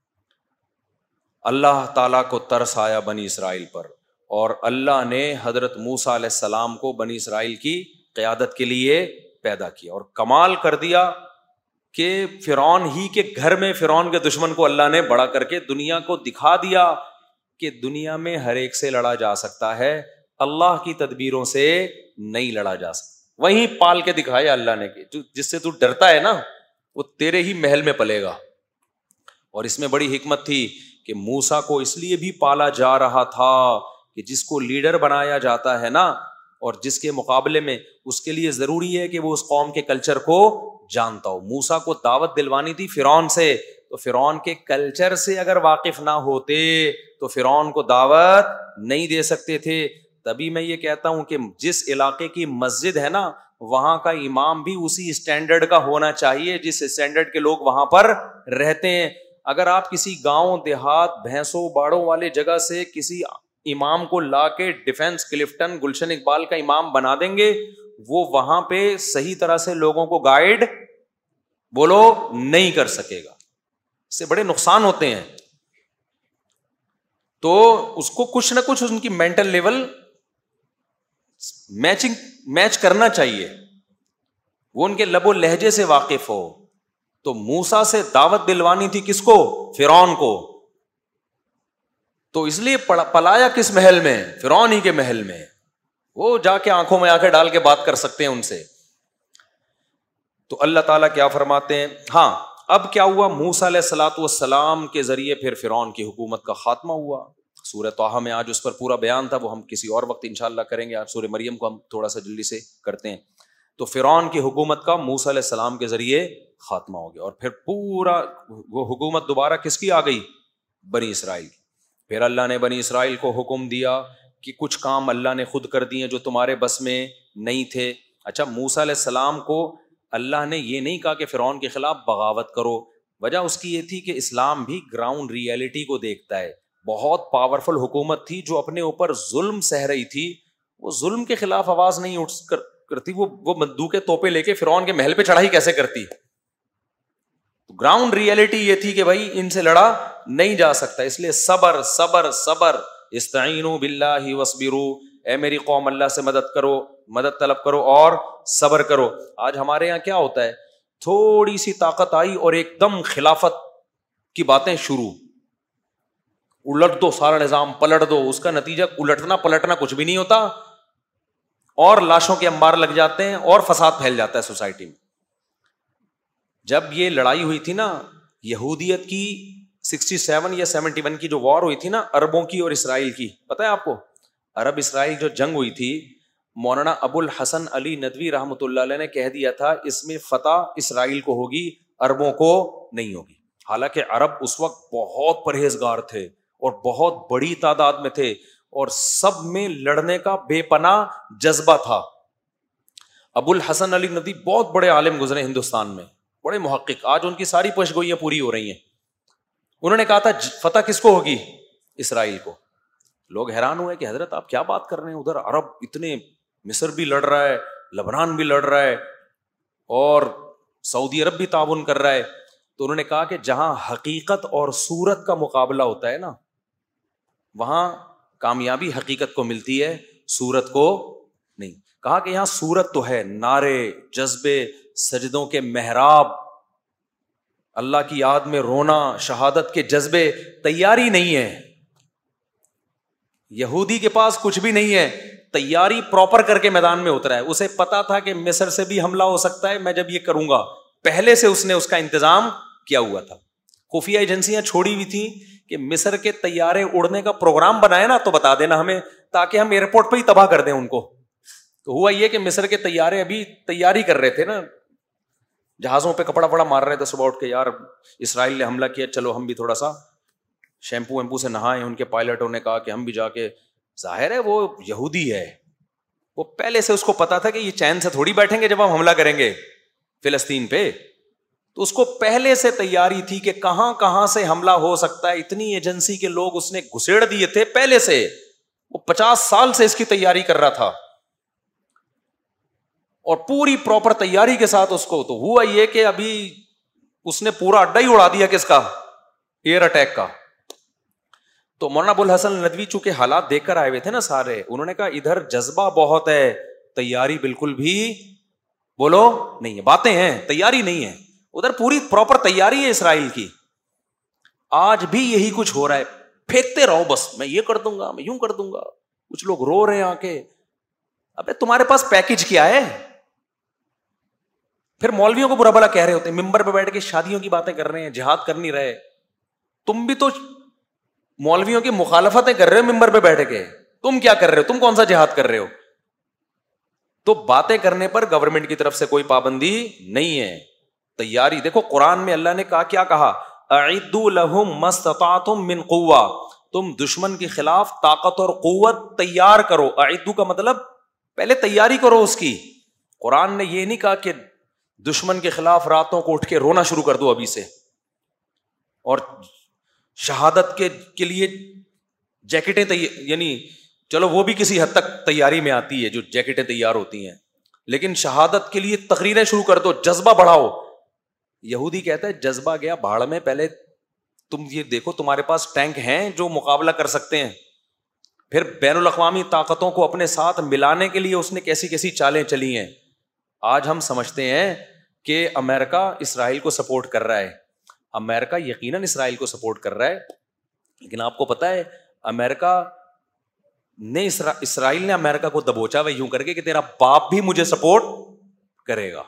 اللہ تعالیٰ کو ترس آیا بنی اسرائیل پر, اور اللہ نے حضرت موسیٰ علیہ السلام کو بنی اسرائیل کی قیادت کے لیے پیدا کیا. اور کمال کر دیا کہ فرعون ہی کے گھر میں فرعون کے دشمن کو اللہ نے بڑا کر کے دنیا کو دکھا دیا کہ دنیا میں ہر ایک سے لڑا جا سکتا ہے, اللہ کی تدبیروں سے نہیں لڑا جا سکتا. وہیں پال کے دکھایا اللہ نے کہ جس سے تو ڈرتا ہے نا وہ تیرے ہی محل میں پلے گا. اور اس میں بڑی حکمت تھی کہ موسیٰ کو اس لیے بھی پالا جا رہا تھا کہ جس کو لیڈر بنایا جاتا ہے نا, اور جس کے مقابلے میں اس کے لیے ضروری ہے کہ وہ اس قوم کے کلچر کو جانتا ہو. موسیٰ کو دعوت دلوانی تھی فرعون سے, تو فرعون کے کلچر سے اگر واقف نہ ہوتے تو فرعون کو دعوت نہیں دے سکتے تھے. تبھی میں یہ کہتا ہوں کہ جس علاقے کی مسجد ہے نا وہاں کا امام بھی اسی اسٹینڈرڈ کا ہونا چاہیے جس اسٹینڈرڈ کے لوگ وہاں پر رہتے ہیں. اگر آپ کسی گاؤں دیہات بھینسوں باڑوں والے جگہ سے کسی امام کو لا کے ڈیفینس کلفٹن گلشن اقبال کا امام بنا دیں گے, وہ وہاں پہ صحیح طرح سے لوگوں کو گائیڈ بولو نہیں کر سکے گا, اس سے بڑے نقصان ہوتے ہیں. تو اس کو کچھ نہ کچھ ان کی مینٹل لیول میچ کرنا چاہیے, وہ ان کے لب و لہجے سے واقف ہو. تو موسیٰ سے دعوت دلوانی تھی کس کو؟ فرعون کو. تو اس لیے پلایا کس محل میں؟ فرعون ہی کے محل میں. وہ جا کے آنکھوں میں آنکھیں ڈال کے بات کر سکتے ہیں ان سے. تو اللہ تعالیٰ کیا فرماتے ہیں؟ ہاں اب کیا ہوا؟ موسیٰ علیہ الصلوۃ والسلام کے ذریعے پھر فرعون کی حکومت کا خاتمہ ہوا. سورہ طٰہٰ میں آج اس پر پورا بیان تھا, وہ ہم کسی اور وقت انشاءاللہ کریں گے. آج سورہ مریم کو ہم تھوڑا سا جلدی سے کرتے ہیں. تو فرعون کی حکومت کا موسیٰ علیہ السلام کے ذریعے خاتمہ ہو گیا, اور پھر پورا وہ حکومت دوبارہ کس کی آ گئی؟ بنی اسرائیل کی. پھر اللہ نے بنی اسرائیل کو حکم دیا کہ کچھ کام اللہ نے خود کر دیے جو تمہارے بس میں نہیں تھے. اچھا, موسیٰ علیہ السلام کو اللہ نے یہ نہیں کہا کہ فرعون کے خلاف بغاوت کرو. وجہ اس کی یہ تھی کہ اسلام بھی گراؤنڈ ریئلٹی کو دیکھتا ہے. بہت پاورفل حکومت تھی جو اپنے اوپر ظلم سہ رہی تھی, وہ ظلم کے خلاف آواز نہیں اٹھ کرتی. وہ بندوقیں توپیں لے کے فرعون کے محل پہ چڑھائی کیسے کرتی؟ تو گراؤنڈ ریئلٹی یہ تھی کہ بھائی ان سے لڑا نہیں جا سکتا. اس لیے صبر صبر صبر, استعینوا باللہ واصبروا, اے میری قوم اللہ سے مدد کرو, مدد طلب کرو اور صبر کرو. آج ہمارے یہاں کیا ہوتا ہے, تھوڑی سی طاقت آئی اور ایک دم خلافت کی باتیں شروع, الٹ دو سارا نظام, پلٹ دو. اس کا نتیجہ الٹنا پلٹنا کچھ بھی نہیں ہوتا, اور لاشوں کے انبار لگ جاتے ہیں اور فساد پھیل جاتا ہے سوسائٹی میں. جب یہ لڑائی ہوئی تھی نا یہودیت کی 67 یا 71 کی جو وار ہوئی تھی نا عربوں کی اور اسرائیل کی, پتہ ہے آپ کو؟ عرب اسرائیل جو جنگ ہوئی تھی, مولانا ابو الحسن علی ندوی رحمۃ اللہ علیہ نے کہہ دیا تھا اس میں فتح اسرائیل کو ہوگی, عربوں کو نہیں ہوگی. حالانکہ عرب اس وقت بہت پرہیزگار تھے اور بہت بڑی تعداد میں تھے, اور سب میں لڑنے کا بے پناہ جذبہ تھا. ابو الحسن علی ندوی بہت بڑے عالم گزرے ہندوستان میں, بڑے محقق, آج ان کی ساری پیشگوئیاں پوری ہو رہی ہیں. انہوں نے کہا تھا فتح کس کو ہوگی؟ اسرائیل کو. لوگ حیران ہوئے کہ حضرت آپ کیا بات کر رہے ہیں, ادھر عرب اتنے, مصر بھی لڑ رہا ہے, لبنان بھی لڑ رہا ہے, اور سعودی عرب بھی تعاون کر رہا ہے. تو انہوں نے کہا کہ جہاں حقیقت اور صورت کا مقابلہ ہوتا ہے نا, وہاں کامیابی حقیقت کو ملتی ہے, صورت کو نہیں. کہا کہ یہاں صورت تو ہے, نعرے, جذبے, سجدوں کے محراب, اللہ کی یاد میں رونا, شہادت کے جذبے, تیاری نہیں ہے. یہودی کے پاس کچھ بھی نہیں ہے, تیاری پراپر کر کے میدان میں اترا ہے. اسے پتا تھا کہ مصر سے بھی حملہ ہو سکتا ہے, میں جب یہ کروں گا, پہلے سے اس نے اس کا انتظام کیا ہوا تھا. خفیہ ایجنسیاں چھوڑی ہوئی تھیں کہ مصر کے طیارے اڑنے کا پروگرام بنائے نا تو بتا دینا ہمیں, تاکہ ہم ایئرپورٹ پہ ہی تباہ کر دیں ان کو. تو ہوا یہ کہ مصر کے طیارے ابھی تیاری کر رہے تھے نا, جہازوں پہ کپڑا پڑا مار رہے تھے صبح اٹھ کے, یار اسرائیل نے حملہ کیا, چلو ہم بھی تھوڑا سا شیمپو ویمپو سے نہائیں. ان کے پائلٹوں نے کہا کہ ہم بھی جا کے, ظاہر ہے وہ یہودی ہے, وہ پہلے سے اس کو پتا تھا کہ یہ چین سے تھوڑی بیٹھیں گے جب ہم حملہ کریں گے فلسطین پہ. تو اس کو پہلے سے تیاری تھی کہ کہاں کہاں سے حملہ ہو سکتا ہے. اتنی ایجنسی کے لوگ اس نے گھسیڑ دیے تھے پہلے سے, وہ 50 سال سے اس کی تیاری کر رہا تھا, اور پوری پراپر تیاری کے ساتھ اس کو. تو ہوا یہ کہ ابھی اس نے پورا اڈا ہی اڑا دیا کس کا؟ ایئر اٹیک کا. تو مولانا ابو الحسن ندوی چونکہ حالات دیکھ کر آئے ہوئے تھے نا سارے, انہوں نے کہا ادھر جذبہ بہت ہے, تیاری بالکل بھی بولو نہیں ہے, باتیں ہیں تیاری نہیں ہے. ادھر پوری پراپر تیاری ہے اسرائیل کی. آج بھی یہی کچھ ہو رہا ہے, پھینکتے رہو بس, میں یہ کر دوں گا, میں یوں کر دوں گا. کچھ لوگ رو رہے ہیں آ کے, ابے تمہارے پاس پیکج کیا ہے؟ پھر مولویوں کو برا بھلا کہہ رہے ہوتے ہیں, ممبر پہ بیٹھ کے شادیوں کی باتیں کر رہے ہیں, جہاد کر نہیں رہے. تم بھی تو مولویوں کی مخالفتیں کر رہے ہو ممبر پہ بیٹھ کے, تم کیا کر رہے ہو؟ تم کون سا جہاد کر رہے ہو؟ تو باتیں کرنے پر گورنمنٹ کی طرف سے کوئی پابندی نہیں ہے. تیاری دیکھو, قرآن میں اللہ نے کہا, کیا کہا؟ اعدوا لهم ما استطعتم من قوہ, تم دشمن کے خلاف طاقت اور قوت تیار کرو. اعدوا کا مطلب پہلے تیاری کرو اس کی. قرآن نے یہ نہیں کہا کہ دشمن کے خلاف راتوں کو اٹھ کے رونا شروع کر دو ابھی سے, اور شہادت کے لیے جیکٹیں یعنی چلو وہ بھی کسی حد تک تیاری میں آتی ہے جو جیکٹیں تیار ہوتی ہیں, لیکن شہادت کے لیے تقریریں شروع کر دو, جذبہ بڑھاؤ. یہودی کہتا ہے جذبہ گیا بھاڑ میں, پہلے تم یہ دیکھو تمہارے پاس ٹینک ہیں جو مقابلہ کر سکتے ہیں. پھر بین الاقوامی طاقتوں کو اپنے ساتھ ملانے کے لیے اس نے کیسی کیسی چالیں چلی ہیں. آج ہم سمجھتے ہیں کہ امریکہ اسرائیل کو سپورٹ کر رہا ہے. امریکہ یقیناً اسرائیل کو سپورٹ کر رہا ہے, لیکن آپ کو پتا ہے امریکہ نے اسرائیل نے امریکہ کو دبوچا ہوا یوں کر کے کہ تیرا باپ بھی مجھے سپورٹ کرے گا.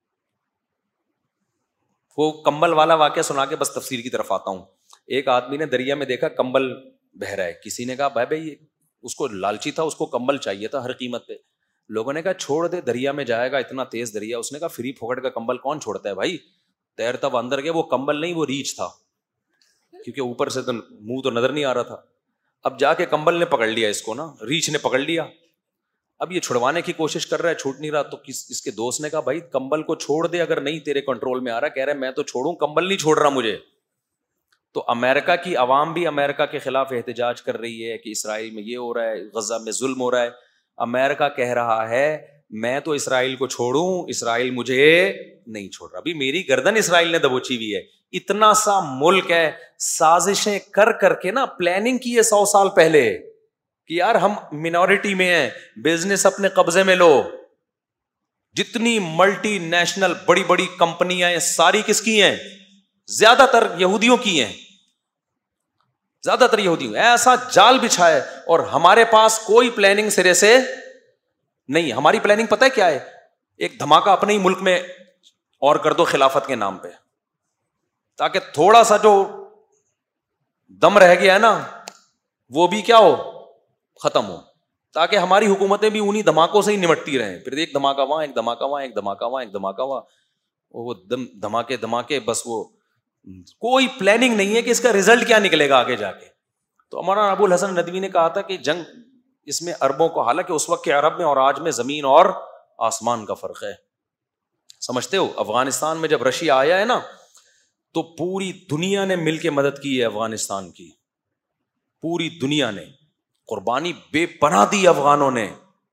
وہ کمبل والا واقعہ سنا کے بس تفسیر کی طرف آتا ہوں. ایک آدمی نے دریا میں دیکھا کمبل بہہ رہا ہے, کسی نے کہا بھائی اس کو لالچی تھا, اس کو کمبل چاہیے تھا ہر قیمت پہ. لوگوں نے کہا چھوڑ دے, دریا میں جائے گا, اتنا تیز دریا. اس نے کہا فری پھوکٹ کا کمبل کون چھوڑتا ہے بھائی, تیرتا وہ اندر گیا. وہ کمبل نہیں, وہ ریچھ تھا, کیونکہ اوپر سے تو منہ تو نظر نہیں آ رہا تھا. اب جا کے کمبل نے پکڑ لیا اس کو نا, ریچھ نے پکڑ لیا. اب یہ چھڑوانے کی کوشش کر رہا ہے, چھوٹ نہیں رہا. تو اس کے دوست نے کہا بھائی کمبل کو چھوڑ دے, اگر نہیں تیرے کنٹرول میں آ رہا. کہہ رہا ہے میں تو چھوڑوں, کمبل نہیں چھوڑ رہا مجھے. تو امریکہ کی عوام بھی امریکہ کے خلاف احتجاج کر رہی ہے کہ اسرائیل میں یہ ہو رہا ہے, غزہ میں ظلم ہو رہا ہے. امریکہ کہہ رہا ہے میں تو اسرائیل کو چھوڑوں, اسرائیل مجھے نہیں چھوڑ رہا. ابھی میری گردن اسرائیل نے دبوچی ہوئی ہے. اتنا سا ملک ہے, سازشیں کر کر کے نا پلاننگ کی ہے 100 سال پہلے کہ یار ہم منورٹی میں ہیں, بزنس اپنے قبضے میں لو. جتنی ملٹی نیشنل بڑی بڑی کمپنیاں ہیں ساری کس کی ہیں؟ زیادہ تر یہودیوں کی ہیں, زیادہ تر یہودیوں. ایسا جال بچھایا ہے, اور ہمارے پاس کوئی پلاننگ سرے سے نہیں. ہماری پلاننگ پتہ ہے کیا ہے؟ ایک دھماکہ اپنے ہی ملک میں اور کر دو خلافت کے نام پہ, تاکہ تھوڑا سا جو دم رہ گیا ہے نا وہ بھی کیا ہو, ختم ہو, تاکہ ہماری حکومتیں بھی انہی دھماکوں سے ہی نمٹتی رہیں. پھر ایک دھماکہ وہاں, ایک دھماکہ وہاں, ایک دھماکہ وہاں, ایک دھماکہ وہاں, وہ دھماکے بس. وہ کوئی پلاننگ نہیں ہے کہ اس کا رزلٹ کیا نکلے گا آگے جا کے. تو مولانا ابو الحسن ندوی نے کہا تھا کہ جنگ اس میں اربوں کو, حالانکہ اس وقت کے عرب میں اور آج میں زمین اور آسمان کا فرق ہے. سمجھتے ہو افغانستان میں جب رشیا آیا ہے نا تو پوری دنیا نے مل کے مدد کی ہے افغانستان کی, پوری دنیا نے قربانی بے پناہ دی افغانوں نے.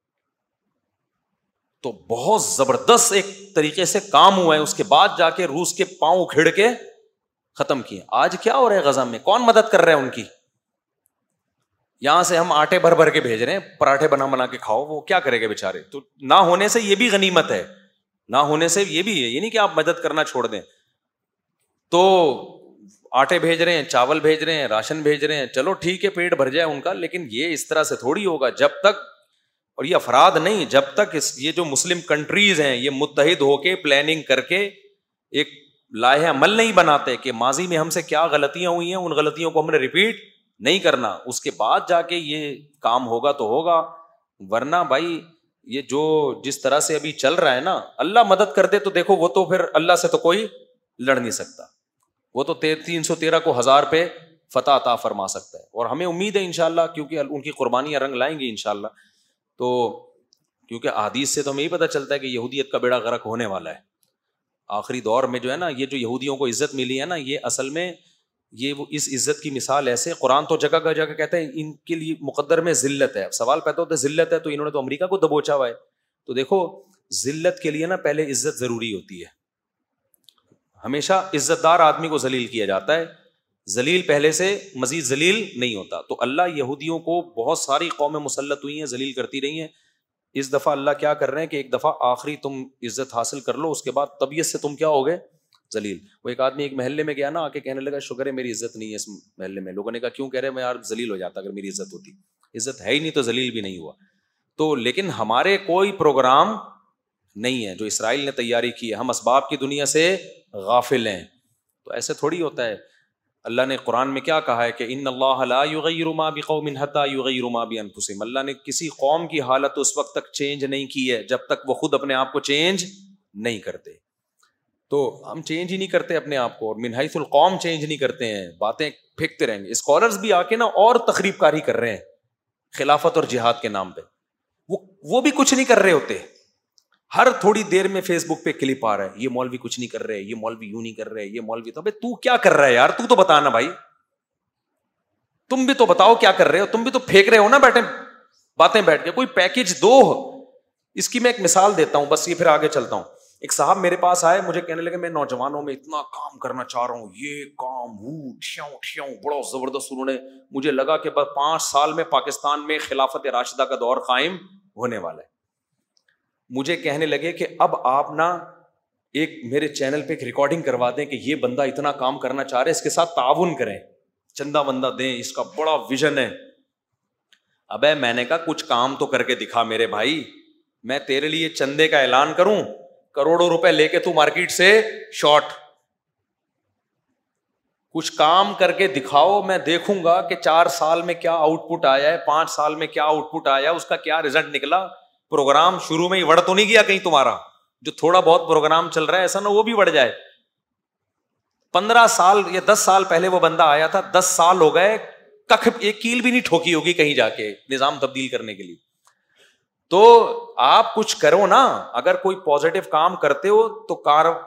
تو بہت زبردست ایک طریقے سے کام ہوا ہے. اس کے بعد جا کے روس کے پاؤں کھڑ کے ختم کیے. آج کیا ہو رہا ہے غزہ میں, کون مدد کر رہا ہے ان کی؟ یہاں سے ہم آٹے بھر بھر کے بھیج رہے ہیں, پراٹھے بنا کے کھاؤ. وہ کیا کرے گا بےچارے؟ تو نہ ہونے سے یہ بھی غنیمت ہے, نہ ہونے سے یہ بھی ہے. یہ نہیں کہ آپ مدد کرنا چھوڑ دیں. تو آٹے بھیج رہے ہیں, چاول بھیج رہے ہیں, راشن بھیج رہے ہیں, چلو ٹھیک ہے پیٹ بھر جائے ان کا, لیکن یہ اس طرح سے تھوڑی ہوگا جب تک, اور یہ افراد نہیں, جب تک یہ جو مسلم کنٹریز ہیں یہ متحد ہو کے پلاننگ کر کے ایک لائحہ عمل نہیں بناتے کہ ماضی میں ہم سے کیا غلطیاں ہوئی ہیں, ان غلطیوں کو ہم نے ریپیٹ نہیں کرنا, اس کے بعد جا کے یہ کام ہوگا تو ہوگا. ورنہ بھائی یہ جو جس طرح سے ابھی چل رہا ہے نا, اللہ مدد کر دے تو دیکھو وہ تو پھر اللہ سے تو کوئی لڑ نہیں سکتا. وہ تو 313 کو 1000 پہ فتح عطا فرما سکتا ہے, اور ہمیں امید ہے انشاءاللہ, کیونکہ ان کی قربانیاں رنگ لائیں گی انشاءاللہ. تو کیونکہ احادیث سے تو ہمیں یہ پتہ چلتا ہے کہ یہودیت کا بیڑا غرق ہونے والا ہے آخری دور میں. جو ہے نا یہ جو یہودیوں کو عزت ملی ہے نا, یہ اصل میں یہ وہ اس عزت کی مثال ایسے, قرآن تو جگہ جگہ کہتا ہے ان کے لیے مقدر میں ذلت ہے. سوال پیدا ہوتا ہے ذلت ہے تو انہوں نے تو امریکہ کو دبوچا ہوا ہے. تو دیکھو ذلت کے لیے نا پہلے عزت ضروری ہوتی ہے. ہمیشہ عزت دار آدمی کو ذلیل کیا جاتا ہے, ذلیل پہلے سے مزید ذلیل نہیں ہوتا. تو اللہ یہودیوں کو بہت ساری قومیں مسلط ہوئی ہیں, ذلیل کرتی رہی ہیں. اس دفعہ اللہ کیا کر رہے ہیں کہ ایک دفعہ آخری تم عزت حاصل کر لو, اس کے بعد طبیعت سے تم کیا ہو گئے, ذلیل. وہ ایک آدمی ایک محلے میں گیا نا, آ کے کہنے لگا شکر ہے میری عزت نہیں ہے اس محلے میں. لوگوں نے کہا کیوں؟ کہہ رہے میں یار ذلیل ہو جاتا اگر میری عزت ہوتی. عزت ہے ہی نہیں تو ذلیل بھی نہیں ہوا. تو لیکن ہمارے کوئی پروگرام نہیں ہے جو اسرائیل نے تیاری کی ہے, ہم اسباب کی دنیا سے غافل ہیں. تو ایسے تھوڑی ہوتا ہے. اللہ نے قرآن میں کیا کہا ہے کہ ان اللہ لا یغیر ما بقوم حتی یغیر ما بانفسہم. اللہ نے کسی قوم کی حالت اس وقت تک چینج نہیں کی ہے جب تک وہ خود اپنے آپ کو چینج نہیں کرتے. تو ہم چینج ہی نہیں کرتے اپنے آپ کو, اور من حیث القوم چینج نہیں کرتے ہیں, باتیں پھینکتے رہیں گے. اسکالرز بھی آ کے نا اور تخریب کاری کر رہے ہیں خلافت اور جہاد کے نام پہ, وہ بھی کچھ نہیں کر رہے ہوتے. ہر تھوڑی دیر میں فیس بک پہ کلپ آ رہا ہے, یہ مولوی کچھ نہیں کر رہے, یہ مولوی یوں نہیں کر رہے, یہ مولوی تو کیا کر رہا ہے یار, تو بتانا بھائی, تم بھی تو بتاؤ کیا کر رہے ہو, تم بھی تو پھینک رہے ہو نا بیٹھے باتیں بیٹھ کے, کوئی پیکج دو. اس کی میں ایک مثال دیتا ہوں بس, یہ پھر آگے چلتا ہوں. ایک صاحب میرے پاس آئے, مجھے کہنے لگے میں نوجوانوں میں اتنا کام کرنا چاہ رہا ہوں, یہ کام بڑا زبردست. انہوں نے مجھے لگا کہ بس 5 سال میں پاکستان میں خلافت راشدہ کا دور قائم ہونے والا ہے. مجھے کہنے لگے کہ اب آپ نا ایک میرے چینل پہ ایک ریکارڈنگ کروا دیں کہ یہ بندہ اتنا کام کرنا چاہ رہے ہیں, اس کے ساتھ تعاون کریں, چندہ بندہ دیں, اس کا بڑا ویژن ہے. ابے میں نے کہا کچھ کام تو کر کے دکھا میرے بھائی, میں تیرے لیے چندے کا اعلان کروں, کروڑوں روپے لے کے تو مارکیٹ سے شارٹ, کچھ کام کر کے دکھاؤ, میں دیکھوں گا کہ 4 سال میں کیا آؤٹ پٹ آیا ہے, 5 سال میں کیا آؤٹ پٹ آیا, اس کا کیا رزلٹ نکلا. پروگرام شروع میں ہی وڑ تو نہیں گیا کہیں تمہارا, جو تھوڑا بہت پروگرام چل رہا ہے ایسا نہ وہ بھی بڑھ جائے. 15 سال یا 10 سال پہلے وہ بندہ آیا تھا, 10 سال ہو گئے, کخ ایک کیل بھی نہیں ٹھوکی ہوگی کہیں جا کے نظام تبدیل کرنے کے لیے. تو آپ کچھ کرو نا, اگر کوئی پازیٹو کام کرتے ہو تو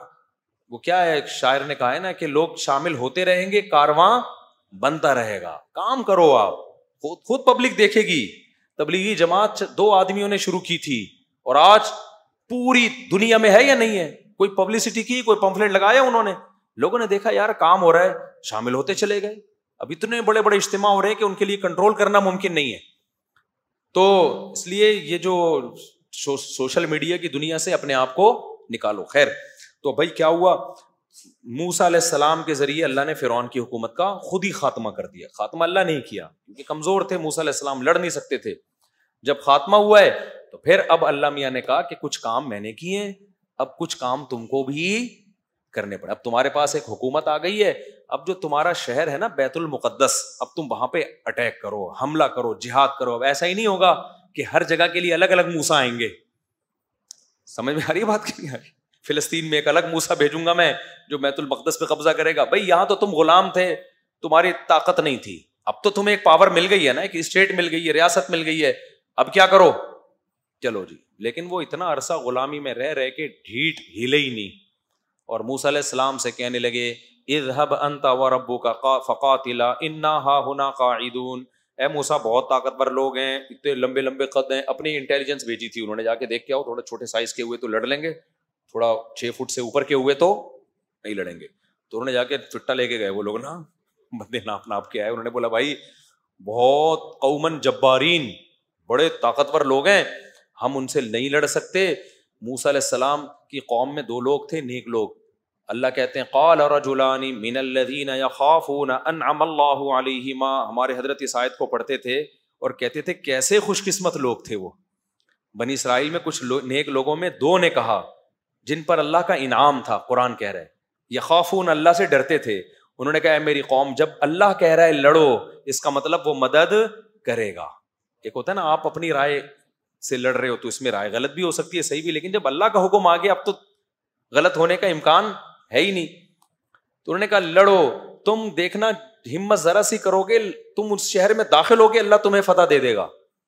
وہ کیا ہے, شاعر نے کہا ہے نا کہ لوگ شامل ہوتے رہیں گے, کارواں بنتا رہے گا. کام کرو آپ, خود پبلک دیکھے گی. تبلیغی جماعت 2 آدمیوں نے شروع کی تھی, اور آج پوری دنیا میں ہے یا نہیں ہے. کوئی پبلسٹی کی, کوئی پمفلٹ لگایا انہوں نے, لوگوں نے دیکھا یار کام ہو رہا ہے, شامل ہوتے چلے گئے. اب اتنے بڑے بڑے اجتماع ہو رہے ہیں کہ ان کے لیے کنٹرول کرنا ممکن نہیں ہے. تو اس لیے یہ جو سوشل میڈیا کی دنیا سے اپنے آپ کو نکالو. خیر, تو بھائی کیا ہوا, موسیٰ علیہ السلام کے ذریعے اللہ نے فرعون کی حکومت کا خود ہی خاتمہ کر دیا. خاتمہ اللہ نہیں کیا کیونکہ کمزور تھے موسیٰ علیہ السلام, لڑ نہیں سکتے تھے. جب خاتمہ ہوا ہے تو پھر اب اللہ میاں نے کہا کہ کچھ کام میں نے کیے ہیں, اب کچھ کام تم کو بھی کرنے پڑے. اب تمہارے پاس ایک حکومت آ گئی ہے, اب جو تمہارا شہر ہے نا بیت المقدس, اب تم وہاں پہ اٹیک کرو, حملہ کرو, جہاد کرو. اب ایسا ہی نہیں ہوگا کہ ہر جگہ کے لیے الگ الگ موسیٰ آئیں گے. سمجھ میں آ رہی ہے بات کی؟ فلسطین میں ایک الگ موسیٰ بھیجوں گا میں جو بیت المقدس پہ قبضہ کرے گا. بھائی یہاں تو تم غلام تھے, تمہاری طاقت نہیں تھی, اب تو تمہیں ایک پاور مل گئی ہے نا, ایک اسٹیٹ مل گئی ہے, ریاست مل گئی ہے, اب کیا کرو, چلو جی. لیکن وہ اتنا عرصہ غلامی میں رہ کے ڈھیٹ ہلے ہی نہیں, اور موسیٰ علیہ السلام سے کہنے لگے اذهب انت وربك فقاتلا انا هاهنا قاعدون. اے موسیٰ بہت طاقتور لوگ ہیں, اتنے لمبے لمبے قد ہیں. اپنی انٹیلیجنس بھیجی تھی انہوں نے, جا کے دیکھ کے آؤ, تھوڑے چھوٹے سائز کے ہوئے تو لڑ لیں گے, تھوڑا 6 فٹ سے اوپر کے ہوئے تو نہیں لڑیں گے. تو انہوں نے جا کے چٹا لے کے گئے, وہ لوگ نا بندے ناپ کے آئے. انہوں نے بولا بھائی بہت قومن جبارین, بڑے طاقتور لوگ ہیں, ہم ان سے نہیں لڑ سکتے. موسیٰ علیہ السلام کی قوم میں 2 لوگ تھے نیک لوگ. اللہ کہتے ہیں قال رجلان من الذین یخافون انعم اللہ علیہما. ہمارے حضرت اس آیت کو پڑھتے تھے اور کہتے تھے کیسے خوش قسمت لوگ تھے وہ. بنی اسرائیل میں کچھ نیک لوگوں میں 2 نے کہا جن پر اللہ کا انعام تھا. قرآن کہہ رہا ہے یخافون, اللہ سے ڈرتے تھے. انہوں نے کہا اے میری قوم, جب اللہ کہہ رہا ہے لڑو, اس کا مطلب وہ مدد کرے گا. ایک ہوتا ہے نا آپ اپنی رائے سے لڑ رہے ہو تو اس میں رائے غلط بھی ہو سکتی ہے, صحیح بھی, لیکن جب اللہ کا حکم آ گیا اب تو غلط ہونے کا امکان ہے ہی نہیں. تو انہوں نے کہا لڑو, تم دیکھنا ہمت ذرا سی کرو گے, تم اس شہر میں داخل ہوگے, اللہ تمہیں فتح دے دے گا.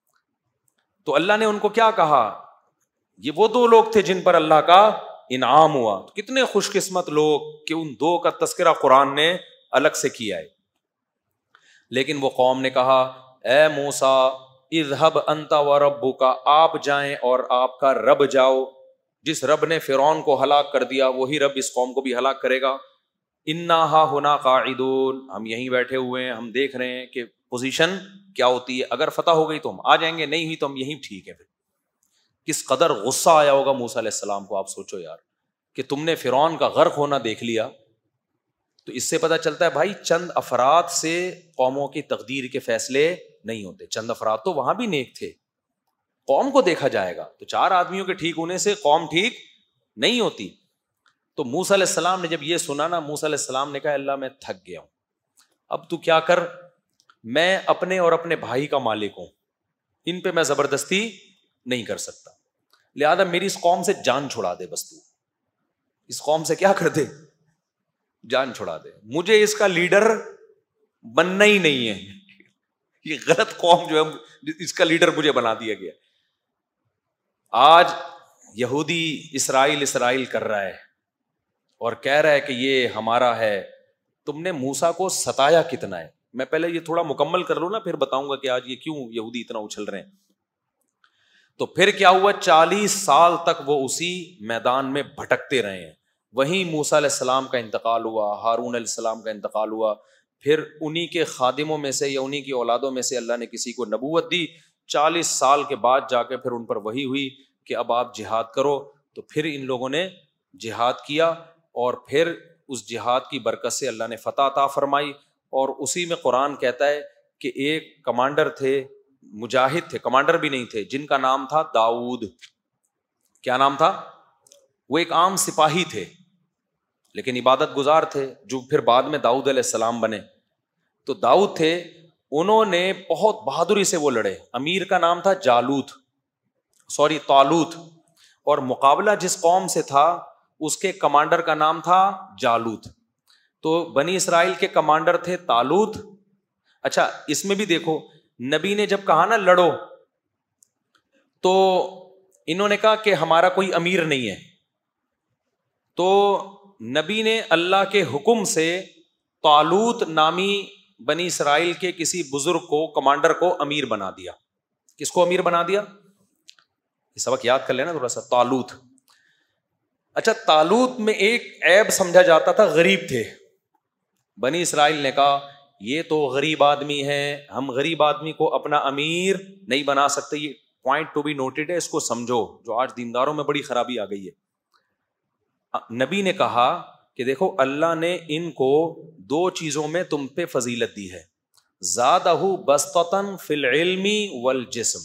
تو اللہ نے ان کو کیا کہا, یہ وہ 2 لوگ تھے جن پر اللہ کا انعام ہوا. تو کتنے خوش قسمت لوگ کہ ان 2 کا تذکرہ قرآن نے الگ سے کیا ہے. لیکن وہ قوم نے کہا اے موسیٰ اذهب انت وربک, آپ جائیں اور آپ کا رب جاؤ. جس رب نے فرعون کو ہلاک کر دیا وہی رب اس قوم کو بھی ہلاک کرے گا. انا ہاہنا قاعدون, ہم یہیں بیٹھے ہوئے ہیں, ہم دیکھ رہے ہیں کہ پوزیشن کیا ہوتی ہے. اگر فتح ہو گئی تو ہم آ جائیں گے, نہیں ہوئی تو ہم یہیں ٹھیک ہے. پھر کس قدر غصہ آیا ہوگا موسیٰ علیہ السلام کو. آپ سوچو یار کہ تم نے فرعون کا غرق ہونا دیکھ لیا. تو اس سے پتہ چلتا ہے بھائی چند افراد سے قوموں کی تقدیر کے فیصلے نہیں ہوتے. چند افراد تو وہاں بھی نیک تھے, قوم کو دیکھا جائے گا. تو 4 آدمیوں کے ٹھیک ہونے سے قوم ٹھیک نہیں ہوتی. تو موسیٰ علیہ السلام نے جب یہ سنا نا, موسیٰ علیہ السلام نے کہا اللہ میں تھک گیا ہوں, اب تو کیا کر, میں اپنے اور اپنے بھائی کا مالک ہوں, ان پہ میں زبردستی نہیں کر سکتا, لہذا میری اس قوم سے جان چھڑا دے بس تو. اس قوم سے کیا کر دے, جان چھڑا دے, مجھے اس کا لیڈر بننا ہی نہیں ہے, یہ غلط قوم جو ہے اس کا لیڈر مجھے بنا دیا گیا. آج یہودی اسرائیل کر رہا ہے اور کہہ رہا ہے کہ یہ ہمارا ہے. تم نے موسیٰ کو ستایا کتنا ہے. میں پہلے یہ تھوڑا مکمل کر لوں نا, پھر بتاؤں گا کہ آج یہ کیوں یہودی اتنا اچھل رہے ہیں. تو پھر کیا ہوا, 40 سال تک وہ اسی میدان میں بھٹکتے رہے ہیں. وہیں موسیٰ علیہ السلام کا انتقال ہوا, ہارون علیہ السلام کا انتقال ہوا, پھر انہی کے خادموں میں سے یا انہی کی اولادوں میں سے اللہ نے کسی کو نبوت دی. 40 سال کے بعد جا کے پھر ان پر وحی ہوئی کہ اب آپ جہاد کرو. تو پھر ان لوگوں نے جہاد کیا اور پھر اس جہاد کی برکت سے اللہ نے فتح عطا فرمائی. اور اسی میں قرآن کہتا ہے کہ ایک کمانڈر تھے, مجاہد تھے, کمانڈر بھی نہیں تھے, جن کا نام تھا داؤد. کیا نام تھا؟ وہ ایک عام سپاہی تھے لیکن عبادت گزار تھے, جو پھر بعد میں داؤد علیہ السلام بنے. تو داؤد تھے, انہوں نے بہت بہادری سے وہ لڑے. امیر کا نام تھا طالوت, اور مقابلہ جس قوم سے تھا اس کے کمانڈر کا نام تھا جالوت. تو بنی اسرائیل کے کمانڈر تھے طالوت. اچھا اس میں بھی دیکھو, نبی نے جب کہا نا لڑو, تو انہوں نے کہا کہ ہمارا کوئی امیر نہیں ہے. تو نبی نے اللہ کے حکم سے طالوت نامی بنی اسرائیل کے کسی بزرگ کو, کمانڈر کو امیر بنا دیا. کس کو امیر بنا دیا؟ یہ سبق یاد کر لینا تھوڑا سا. طالوت. اچھا طالوت میں ایک عیب سمجھا جاتا تھا, غریب تھے. بنی اسرائیل نے کہا یہ تو غریب آدمی ہے, ہم غریب آدمی کو اپنا امیر نہیں بنا سکتے. یہ پوائنٹ ٹو بی نوٹڈ ہے, اس کو سمجھو, جو آج دینداروں میں بڑی خرابی آ گئی ہے. نبی نے کہا کہ دیکھو اللہ نے ان کو 2 چیزوں میں تم پہ فضیلت دی ہے. زادہ بسطۃ فی العلم والجسم.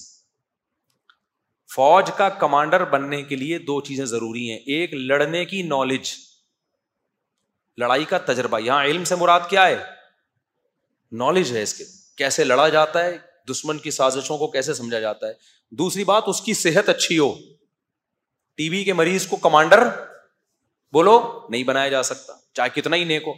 فوج کا کمانڈر بننے کے لیے 2 چیزیں ضروری ہیں. ایک لڑنے کی نالج, لڑائی کا تجربہ. یہاں علم سے مراد کیا ہے؟ نالج ہے اس کے, کیسے لڑا جاتا ہے, دشمن کی سازشوں کو کیسے سمجھا جاتا ہے. دوسری بات, اس کی صحت اچھی ہو. ٹی بی کے مریض کو کمانڈر بولو نہیں بنایا جا سکتا, چاہے کتنا ہی نیک ہو.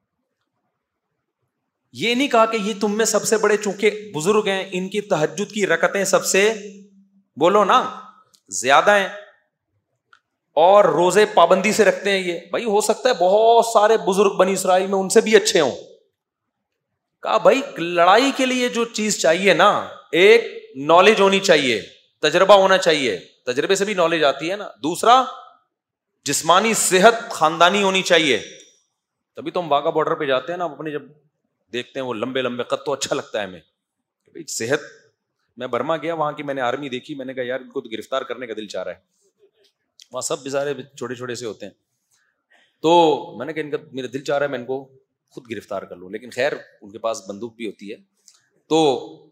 یہ نہیں کہا کہ یہ تم میں سب سے بڑے چونکہ بزرگ ہیں, ان کی تہجد کی رکعتیں سب سے بولو نا زیادہ ہیں اور روزے پابندی سے رکھتے ہیں. یہ بھائی ہو سکتا ہے بہت سارے بزرگ بنی اسرائیل میں ان سے بھی اچھے ہوں. کہا بھائی لڑائی کے لیے جو چیز چاہیے نا, ایک نالج ہونی چاہیے, تجربہ ہونا چاہیے. تجربے سے بھی نالج آتی ہے نا. دوسرا جسمانی صحت خاندانی ہونی چاہیے. تبھی تو ہم واگا بارڈر پہ جاتے ہیں نا, اپنے جب دیکھتے ہیں وہ لمبے لمبے قد, تو اچھا لگتا ہے ہمیں. صحت, میں برما گیا, وہاں کی میں نے آرمی دیکھی, میں نے کہا یار ان کو تو گرفتار کرنے کا دل چاہ رہا ہے. وہاں سب بیچارے چھوٹے چھوٹے سے ہوتے ہیں. تو میں نے کہا ان کا میرا دل چاہ رہا ہے میں ان کو خود گرفتار کر لوں, لیکن خیر ان کے پاس بندوق بھی ہوتی ہے. تو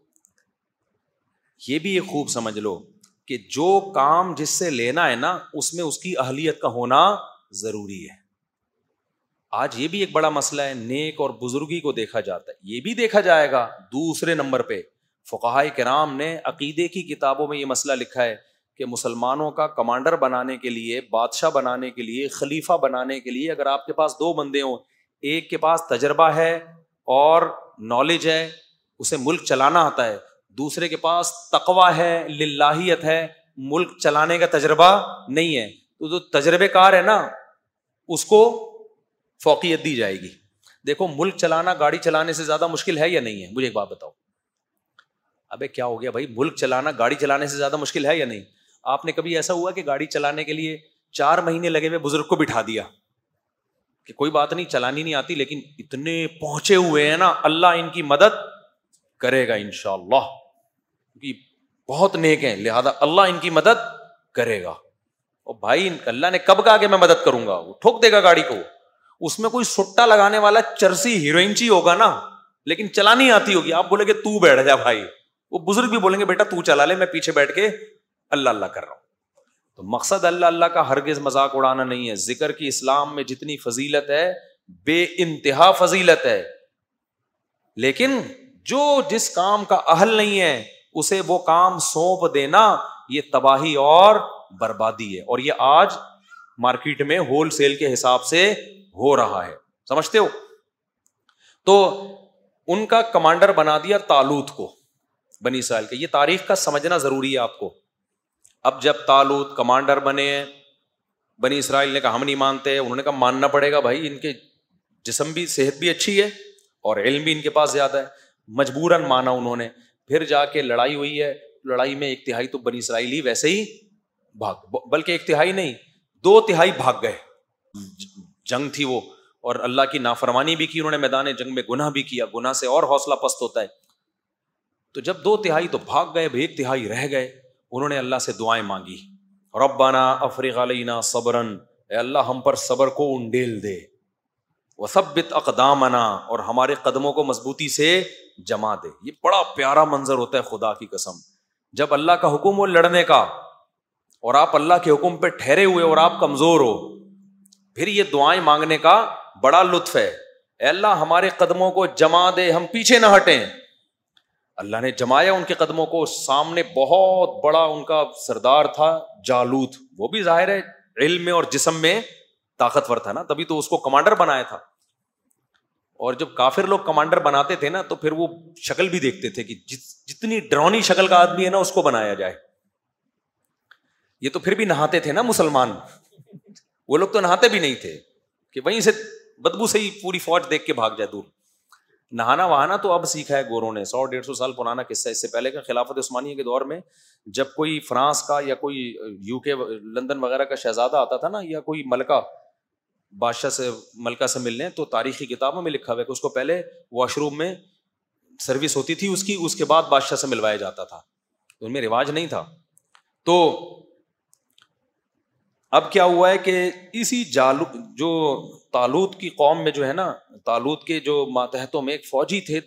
یہ بھی ایک خوب سمجھ لو کہ جو کام جس سے لینا ہے نا, اس میں اس کی اہلیت کا ہونا ضروری ہے. آج یہ بھی ایک بڑا مسئلہ ہے, نیک اور بزرگی کو دیکھا جاتا ہے. یہ بھی دیکھا جائے گا دوسرے نمبر پہ. فقہائے کرام نے عقیدے کی کتابوں میں یہ مسئلہ لکھا ہے کہ مسلمانوں کا کمانڈر بنانے کے لیے, بادشاہ بنانے کے لیے, خلیفہ بنانے کے لیے, اگر آپ کے پاس 2 بندے ہوں, ایک کے پاس تجربہ ہے اور نالج ہے, اسے ملک چلانا آتا ہے, دوسرے کے پاس تقویٰ ہے, للہیت ہے, ملک چلانے کا تجربہ نہیں ہے, تو جو تجربے کار ہے نا اس کو فوقیت دی جائے گی. دیکھو ملک چلانا گاڑی چلانے سے زیادہ مشکل ہے یا نہیں ہے؟ مجھے ایک بات بتاؤ. ابے کیا ہو گیا بھائی, ملک چلانا گاڑی چلانے سے زیادہ مشکل ہے یا نہیں؟ آپ نے کبھی ایسا ہوا کہ گاڑی چلانے کے لیے 4 مہینے لگے ہوئے بزرگ کو بٹھا دیا کہ کوئی بات نہیں چلانی نہیں آتی لیکن اتنے پہنچے ہوئے ہیں نا, اللہ ان کی مدد کرے گا انشاءاللہ, کیونکہ بہت نیک ہیں لہذا اللہ ان کی مدد کرے گا. اور بھائی اللہ نے کب کہا کہ میں مدد کروں گا؟ وہ ٹھوک دے گا گاڑی کو. اس میں کوئی سٹا لگانے والا چرسی ہیروئنچی ہوگا نا, لیکن چلانی آتی ہوگی. آپ بولے کہ تو بیٹھ جا بھائی, وہ بزرگ بھی بولیں گے بیٹا تو چلا لے, میں پیچھے بیٹھ کے اللہ اللہ کر رہا ہوں. تو مقصد اللہ اللہ کا ہرگز مذاق اڑانا نہیں ہے. ذکر کی اسلام میں جتنی فضیلت ہے بے انتہا فضیلت ہے, لیکن جو جس کام کا اہل نہیں ہے اسے وہ کام سونپ دینا یہ تباہی اور بربادی ہے. اور یہ آج مارکیٹ میں ہول سیل کے حساب سے ہو رہا ہے, سمجھتے ہو. تو ان کا کمانڈر بنا دیا طالوت کو بنی اسرائیل کے. یہ تاریخ کا سمجھنا ضروری ہے آپ کو. اب جب طالوت کمانڈر بنے ہیں, بنی اسرائیل نے کہا ہم نہیں مانتے, انہوں نے کہا ماننا پڑے گا بھائی, ان کے جسم بھی, صحت بھی اچھی ہے اور علم بھی ان کے پاس زیادہ ہے. مجبوراً مانا انہوں نے. پھر جا کے لڑائی ہوئی ہے, لڑائی میں 1/3 تو بنی اسرائیلی ویسے ہی بلکہ 1/3 نہیں 2/3 بھاگ گئے. جنگ تھی وہ, اور اللہ کی نافرمانی بھی کی انہوں نے, میدان جنگ میں گناہ بھی کیا, گناہ سے اور حوصلہ پست ہوتا ہے. تو جب 2/3 تو بھاگ گئے, 1/3 رہ گئے, انہوں نے اللہ سے دعائیں مانگی, ربنا افرغ علینا صبرا, اے اللہ ہم پر صبر کو انڈیل دے, وثبت اقدامنا, اور ہمارے قدموں کو مضبوطی سے جما دے. یہ بڑا پیارا منظر ہوتا ہے خدا کی قسم, جب اللہ کا حکم ہو لڑنے کا اور آپ اللہ کے حکم پہ ٹھہرے ہوئے اور آپ کمزور ہو, پھر یہ دعائیں مانگنے کا بڑا لطف ہے. اے اللہ ہمارے قدموں کو جما دے, ہم پیچھے نہ ہٹیں. اللہ نے جمایا ان کے قدموں کو. سامنے بہت بڑا ان کا سردار تھا جالوت, وہ بھی ظاہر ہے علم میں اور جسم میں طاقتور تھا نا, تبھی تو اس کو کمانڈر بنایا تھا. اور جب کافر لوگ کمانڈر بناتے تھے نا, تو پھر وہ شکل بھی دیکھتے تھے کہ جتنی ڈرونی شکل کا آدمی ہے نا اس کو بنایا جائے. یہ تو پھر بھی نہاتے تھے نا مسلمان, وہ لوگ تو نہاتے بھی نہیں تھے کہ وہیں سے بدبو سے ہی پوری فوج دیکھ کے بھاگ جائے دور. نہانا وہانا تو اب سیکھا ہے گوروں نے, 100-150 سال پرانا قصہ. اس سے پہلے کا خلافت عثمانیہ کے دور میں جب کوئی فرانس کا یا کوئی UK لندن وغیرہ کا شہزادہ آتا تھا نا, یا کوئی ملکہ بادشاہ سے ملکہ سے ملنے, تو تاریخی کتابوں میں لکھا ہوا ہے کہ اس کو پہلے واش روم میں سروس ہوتی تھی اس کی, اس کے بعد بادشاہ سے ملوایا جاتا تھا. ان میں رواج نہیں تھا. تو اب کیا ہوا ہے کہ اسی جو طالوت کی قوم میں جو ہے نا, طالوت کے جو ماتحتوں میں ایک فوجی تھے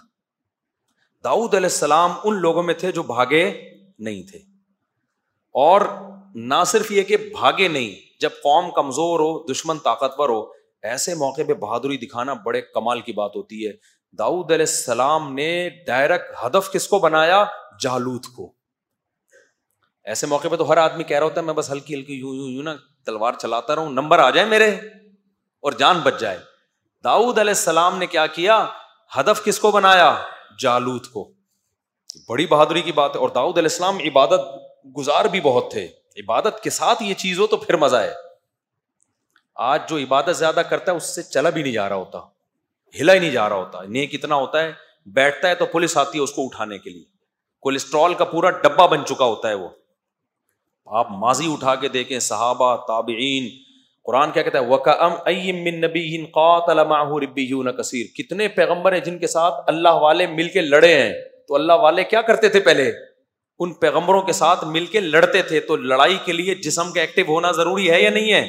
داؤد علیہ السلام, ان لوگوں میں تھے جو بھاگے نہیں تھے. اور نہ صرف یہ کہ بھاگے نہیں, جب قوم کمزور ہو, دشمن طاقتور ہو, ایسے موقع پہ بہادری دکھانا بڑے کمال کی بات ہوتی ہے. داؤد علیہ السلام نے ڈائریکٹ ہدف کس کو بنایا؟ جالوت کو. ایسے موقع پہ تو ہر آدمی کہہ رہا ہوتا ہے میں بس ہلکی ہلکی یوں نا تلوار چلاتا رہوں, نمبر آ جائے میرے اور جان بچ جائے. داؤد علیہ السلام نے کیا کیا؟ ہدف کس کو بنایا؟ جالوت کو. بڑی بہادری کی بات ہے. اور داؤد علیہ السلام عبادت گزار بھی بہت تھے, عبادت کے ساتھ یہ چیز ہو تو پھر مزہ ہے. آج جو عبادت زیادہ کرتا ہے اس سے چلا بھی نہیں جا رہا ہوتا, ہلا ہی نہیں جا رہا ہوتا. نیک اتنا ہوتا ہے, بیٹھتا ہے تو پولیس آتی ہے اس کو اٹھانے کے لیے, کولیسٹرول کا پورا ڈبہ بن چکا ہوتا ہے وہ. آپ ماضی اٹھا کے دیکھیں, صحابہ, تابعین. قرآن کیا کہتا ہے؟ وَكَأَمْ أَيٍّ مِّن نَبِيٍّ قَاتَلَ مَعَهُ رِبِّيُّونَ كَثِيرٌ. کتنے پیغمبر ہیں جن کے ساتھ اللہ والے مل کے لڑے ہیں. تو اللہ والے کیا کرتے تھے؟ پہلے ان پیغمبروں کے ساتھ مل کے لڑتے تھے. تو لڑائی کے لیے جسم کا ایکٹیو ہونا ضروری ہے یا نہیں ہے؟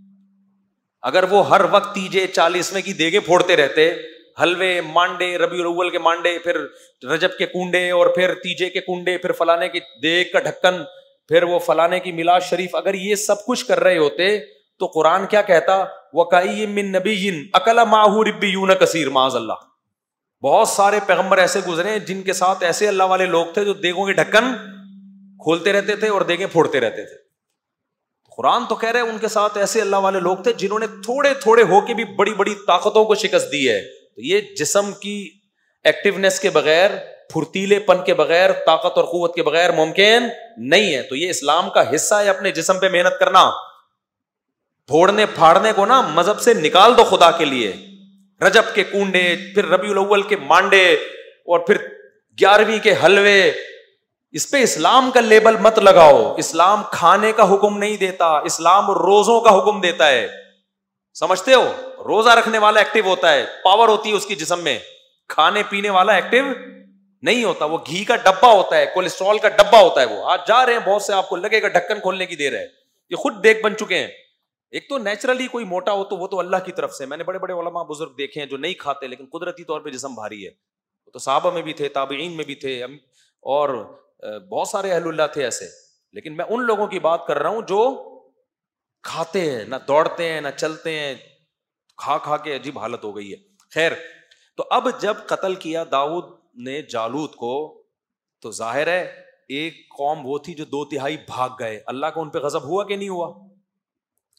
اگر وہ ہر وقت تیجے 40ویں کی دیگیں پھوڑتے رہتے, حلوے, مانڈے, ربیع الاول کے مانڈے, پھر رجب کے کنڈے, اور پھر تیجے کے کنڈے, پھر فلانے کی دیگ کا ڈھکن, پھر وہ فلانے کی میلاد شریف, اگر یہ سب کچھ کر رہے ہوتے تو قرآن کیا کہتا؟ وَكَأَيٍّ مِّن نَبِيٍّ أَكَلَ مَعَهُ رِبِّيُّونَ كَثِيرٌ. معاذ اللہ, بہت سارے پیغمبر ایسے گزرے ہیں جن کے ساتھ ایسے اللہ والے لوگ تھے جو دیگوں کے ڈھکن کھولتے رہتے تھے اور دیگیں پھوڑتے رہتے تھے. قرآن تو کہہ رہے ہیں ان کے ساتھ ایسے اللہ والے لوگ تھے جنہوں نے تھوڑے تھوڑے ہو کے بھی بڑی بڑی طاقتوں کو شکست دی ہے. تو یہ جسم کی ایکٹیونیس کے بغیر, پھرتیلے پن کے بغیر, طاقت اور قوت کے بغیر ممکن نہیں ہے. تو یہ اسلام کا حصہ ہے اپنے جسم پہ محنت کرنا. پھوڑنے پھاڑنے کو نا مذہب سے نکال دو خدا کے لیے. رجب کے کنڈے, پھر ربیع الاول کے مانڈے, اور پھر 11ویں کے حلوے, اس پہ اسلام کا لیبل مت لگاؤ. اسلام کھانے کا حکم نہیں دیتا, اسلام روزوں کا حکم دیتا ہے. سمجھتے ہو؟ روزہ رکھنے والا ایکٹیو ہوتا ہے, پاور ہوتی ہے اس کی جسم میں. کھانے پینے والا ایکٹیو نہیں ہوتا, وہ گھی کا ڈبہ ہوتا ہے, کولیسٹرول کا ڈبہ ہوتا ہے. وہ آج جا رہے ہیں بہت سے, آپ کو لگے گا ڈھکن کھولنے کی دیر ہے, یہ خود دیکھ بن چکے ہیں. ایک تو نیچرلی کوئی موٹا ہو تو وہ تو اللہ کی طرف سے. میں نے بڑے بڑے علماء بزرگ دیکھے ہیں جو نہیں کھاتے لیکن قدرتی طور پہ جسم بھاری ہے. وہ تو صحابہ میں بھی تھے, تابعین میں بھی تھے, اور بہت سارے اہل اللہ تھے ایسے. لیکن میں ان لوگوں کی بات کر رہا ہوں جو کھاتے ہیں, نہ دوڑتے ہیں نہ چلتے ہیں, کھا کے عجیب حالت ہو گئی ہے. خیر, تو اب جب قتل کیا داؤد نے جالوت کو, تو ظاہر ہے ایک قوم وہ تھی جو 2/3 بھاگ گئے. اللہ کو ان پہ غضب ہوا کہ نہیں ہوا؟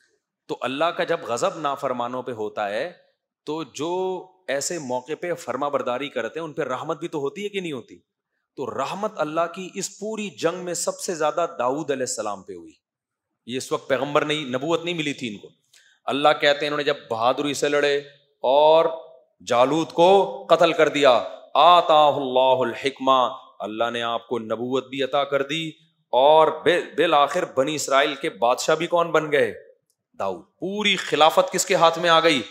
تو اللہ کا جب غضب نافرمانوں پہ ہوتا ہے تو جو ایسے موقع پہ فرما برداری کرتے ہیں ان پہ رحمت بھی تو ہوتی ہے کہ نہیں ہوتی؟ تو رحمت اللہ کی اس پوری جنگ میں سب سے زیادہ داؤد علیہ السلام پہ ہوئی. یہ اس وقت پیغمبر نہیں، نبوت نہیں ملی تھی ان کو. اللہ کہتے ہیں انہوں نے جب بہادری سے لڑے اور جالوت کو قتل کر دیا، آتاہ اللہ الحکمہ، اللہ نے آپ کو نبوت بھی عطا کر دی، اور بالآخر بنی اسرائیل کے بادشاہ بھی کون بن گئے؟ داؤد. پوری خلافت کس کے ہاتھ میں آ گئی؟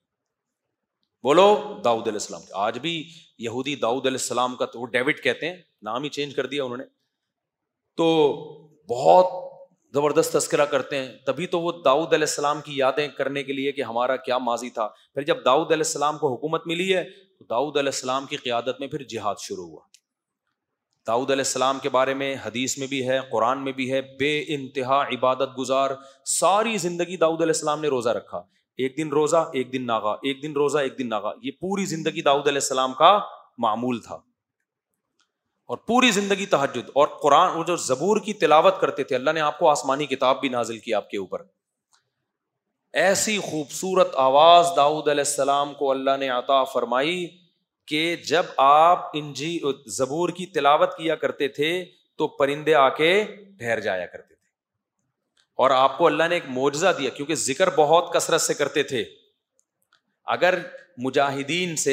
بولو، داؤد علیہ السلام. آج بھی یہودی داؤد علیہ السلام کا تو وہ ڈیوڈ کہتے ہیں، نام ہی چینج کر دیا انہوں نے، تو بہت زبردست تذکرہ کرتے ہیں. تبھی تو وہ داؤد علیہ السلام کی یادیں کرنے کے لیے کہ ہمارا کیا ماضی تھا. پھر جب داؤد علیہ السلام کو حکومت ملی ہے تو داؤد علیہ السلام کی قیادت میں پھر جہاد شروع ہوا. داؤد علیہ السلام کے بارے میں حدیث میں بھی ہے، قرآن میں بھی ہے، بے انتہا عبادت گزار. ساری زندگی داؤد علیہ السلام نے روزہ رکھا، ایک دن روزہ ایک دن ناغا، ایک دن روزہ ایک دن ناغا. یہ پوری زندگی داؤد علیہ السلام کا معمول تھا. اور پوری زندگی تہجد اور قرآن، وہ جو زبور کی تلاوت کرتے تھے. اللہ نے آپ کو آسمانی کتاب بھی نازل کی آپ کے اوپر. ایسی خوبصورت آواز داؤد علیہ السلام کو اللہ نے عطا فرمائی کہ جب آپ زبور کی تلاوت کیا کرتے تھے تو پرندے آ کے ٹھہر جایا کرتے تھے. اور آپ کو اللہ نے ایک معجزہ دیا کیونکہ ذکر بہت کثرت سے کرتے تھے. اگر مجاہدین سے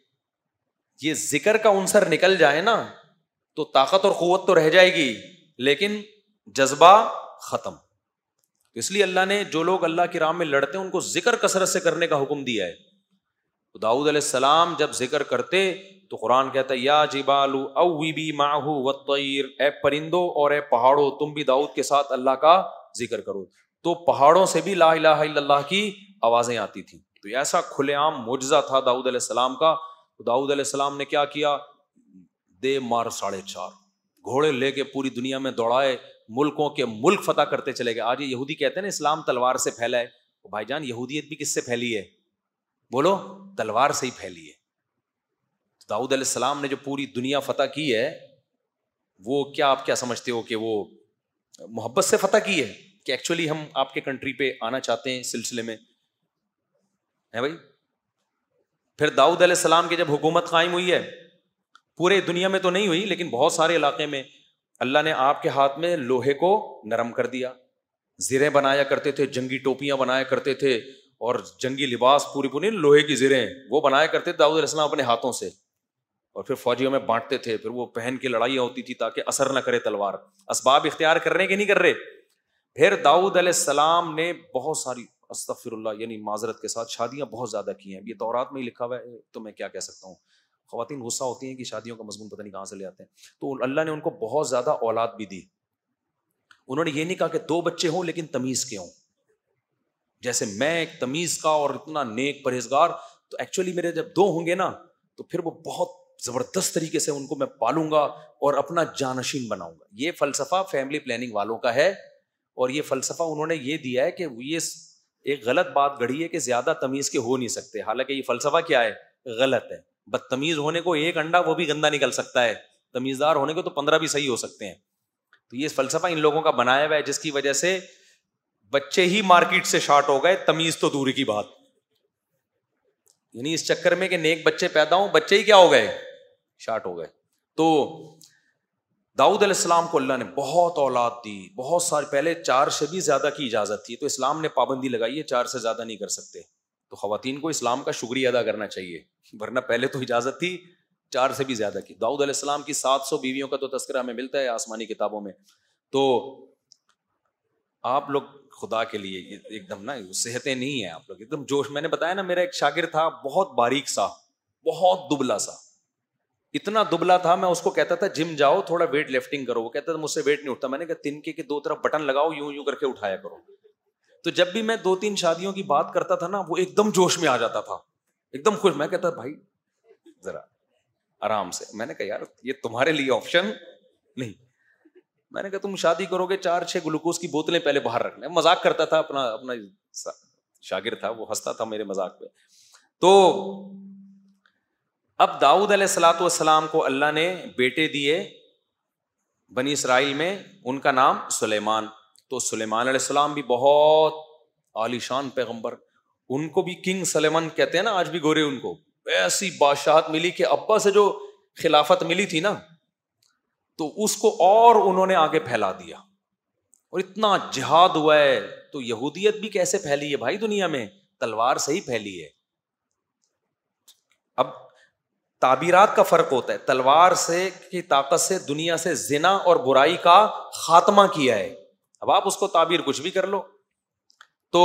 یہ ذکر کا عنصر نکل جائے نا تو طاقت اور قوت تو رہ جائے گی لیکن جذبہ ختم. اس لیے اللہ نے جو لوگ اللہ کی راہ میں لڑتے ہیں ان کو ذکر کثرت سے کرنے کا حکم دیا ہے. تو داؤد علیہ السلام جب ذکر کرتے تو قرآن کہتا ہے یا جبال اوبی معہ والطیر، اے پرندوں اور اے پہاڑوں تم بھی داؤد کے ساتھ اللہ کا ذکر کرو. تو پہاڑوں سے بھی لا الہ الا اللہ کی آوازیں آتی تھیں. تو ایسا کھلے عام معجزہ تھا داؤد علیہ السلام کا. تو داؤد علیہ السلام نے کیا کیا؟ دے مار 4.5 گھوڑے لے کے پوری دنیا میں دوڑائے، ملکوں کے ملک فتح کرتے چلے گئے. آج یہ یہودی کہتے ہیں نا اسلام تلوار سے پھیلا ہے. بھائی جان یہودیت بھی کس سے پھیلی ہے؟ بولو، تلوار سے ہی پھیلی ہے. داؤد علیہ السلام نے جو پوری دنیا فتح کی ہے وہ کیا آپ کیا سمجھتے ہو کہ وہ محبت سے فتح کی ہے کہ ایکچولی ہم آپ کے کنٹری پہ آنا چاہتے ہیں سلسلے میں ہے بھائی؟ پھر داؤد علیہ السلام کی جب حکومت قائم ہوئی ہے، پورے دنیا میں تو نہیں ہوئی لیکن بہت سارے علاقے میں اللہ نے آپ کے ہاتھ میں لوہے کو نرم کر دیا. زریں بنایا کرتے تھے، جنگی ٹوپیاں بنایا کرتے تھے اور جنگی لباس پوری لوہے کی زریں وہ بنایا کرتے تھے داؤد علیہ السلام اپنے ہاتھوں سے، اور پھر فوجیوں میں بانٹتے تھے. پھر وہ پہن کے لڑائیاں ہوتی تھی تاکہ اثر نہ کرے تلوار. اسباب اختیار کر رہے کہ نہیں کر رہے؟ پھر داؤد علیہ السلام نے بہت ساری استغفر اللہ یعنی معذرت کے ساتھ شادیاں بہت زیادہ کی ہیں. یہ تورات میں ہی لکھا ہوا ہے تو میں کیا کہہ سکتا ہوں. خواتین غصہ ہوتی ہیں کہ شادیوں کا مضمون پتہ نہیں کہاں سے لے آتے ہیں. تو اللہ نے ان کو بہت زیادہ اولاد بھی دی. انہوں نے یہ نہیں کہا کہ 2 بچے ہوں لیکن تمیز کے ہوں، جیسے میں ایک تمیز کا اور اتنا نیک پرہیزگار، تو ایکچولی میرے جب 2 ہوں گے نا تو پھر وہ بہت زبردست طریقے سے ان کو میں پالوں گا اور اپنا جانشین بناؤں گا. یہ فلسفہ فیملی پلاننگ والوں کا ہے، اور یہ فلسفہ انہوں نے یہ دیا ہے کہ یہ ایک غلط بات گڑھی ہے کہ زیادہ تمیز کے ہو نہیں سکتے. حالانکہ یہ فلسفہ کیا ہے؟ غلط ہے. بدتمیز ہونے کو 1 انڈا وہ بھی گندا نکل سکتا ہے، تمیزدار ہونے کو تو 15 بھی صحیح ہو سکتے ہیں. تو یہ فلسفہ ان لوگوں کا بنایا ہوا ہے جس کی وجہ سے بچے ہی مارکیٹ سے شارٹ ہو گئے، تمیز تو دوری کی بات. یعنی اس چکر میں کہ نیک بچے پیدا ہوں، بچے ہی کیا ہو گئے؟ شارٹ ہو گئے. تو داؤد علیہ السلام کو اللہ نے بہت اولاد دی، بہت سارے. پہلے 4 سے بھی زیادہ کی اجازت تھی تو اسلام نے پابندی لگائی ہے 4 سے زیادہ نہیں کر سکتے. تو خواتین کو اسلام کا شکریہ ادا کرنا چاہیے، ورنہ پہلے تو اجازت تھی 4 سے بھی زیادہ کی. داؤد علیہ السلام کی 700 بیویوں کا تو تذکرہ ہمیں ملتا ہے آسمانی کتابوں میں. تو آپ لوگ خدا کے لیے ایک دم نا صحتیں نہیں ہیں آپ لوگ ایک دم جوش. میں نے بتایا نا میرا ایک شاگرد تھا بہت باریک سا، بہت دبلا سا، اتنا دبلا تھا میں اس کو کہتا تھا جم جاؤ تھوڑا ویٹ لفٹنگ کرو. وہ کہتا تھا مجھ سے ویٹ نہیں اٹھتا. میں نے کہا تنکے کے 2 طرف بٹن لگاؤ، یوں کر کے اٹھایا کرو. تو جب بھی میں 2-3 شادیوں کی بات کرتا تھا نا وہ ایک دم جوش میں آ جاتا تھا، ایک دم خوش. میں کہتا بھائی ذرا آرام سے. میں نے کہا یار یہ تمہارے لیے آپشن نہیں. میں نے کہا تم شادی کرو گے 4-6 گلوکوز کی بوتلیں پہلے باہر رکھنا. مذاق کرتا تھا، اپنا شاگرد تھا وہ ہنستا تھا میرے مذاق پہ. تو اب داؤد علیہ الصلوۃ والسلام کو اللہ نے بیٹے دیے بنی اسرائیل میں، ان کا نام سلیمان. تو سلیمان علیہ السلام بھی بہت عالی شان پیغمبر. ان کو بھی کنگ سلیمان کہتے ہیں نا آج بھی گورے, ان کو ایسی بادشاہت ملی کہ ابا سے جو خلافت ملی تھی نا تو اس کو اور انہوں نے آگے پھیلا دیا, اور اتنا جہاد ہوا ہے. تو یہودیت بھی کیسے پھیلی ہے بھائی دنیا میں؟ تلوار سے ہی پھیلی ہے. اب تعبیرات کا فرق ہوتا ہے. تلوار سے کی طاقت سے دنیا سے زنا اور برائی کا خاتمہ کیا ہے. اب آپ اس کو تعبیر کچھ بھی کر لو. تو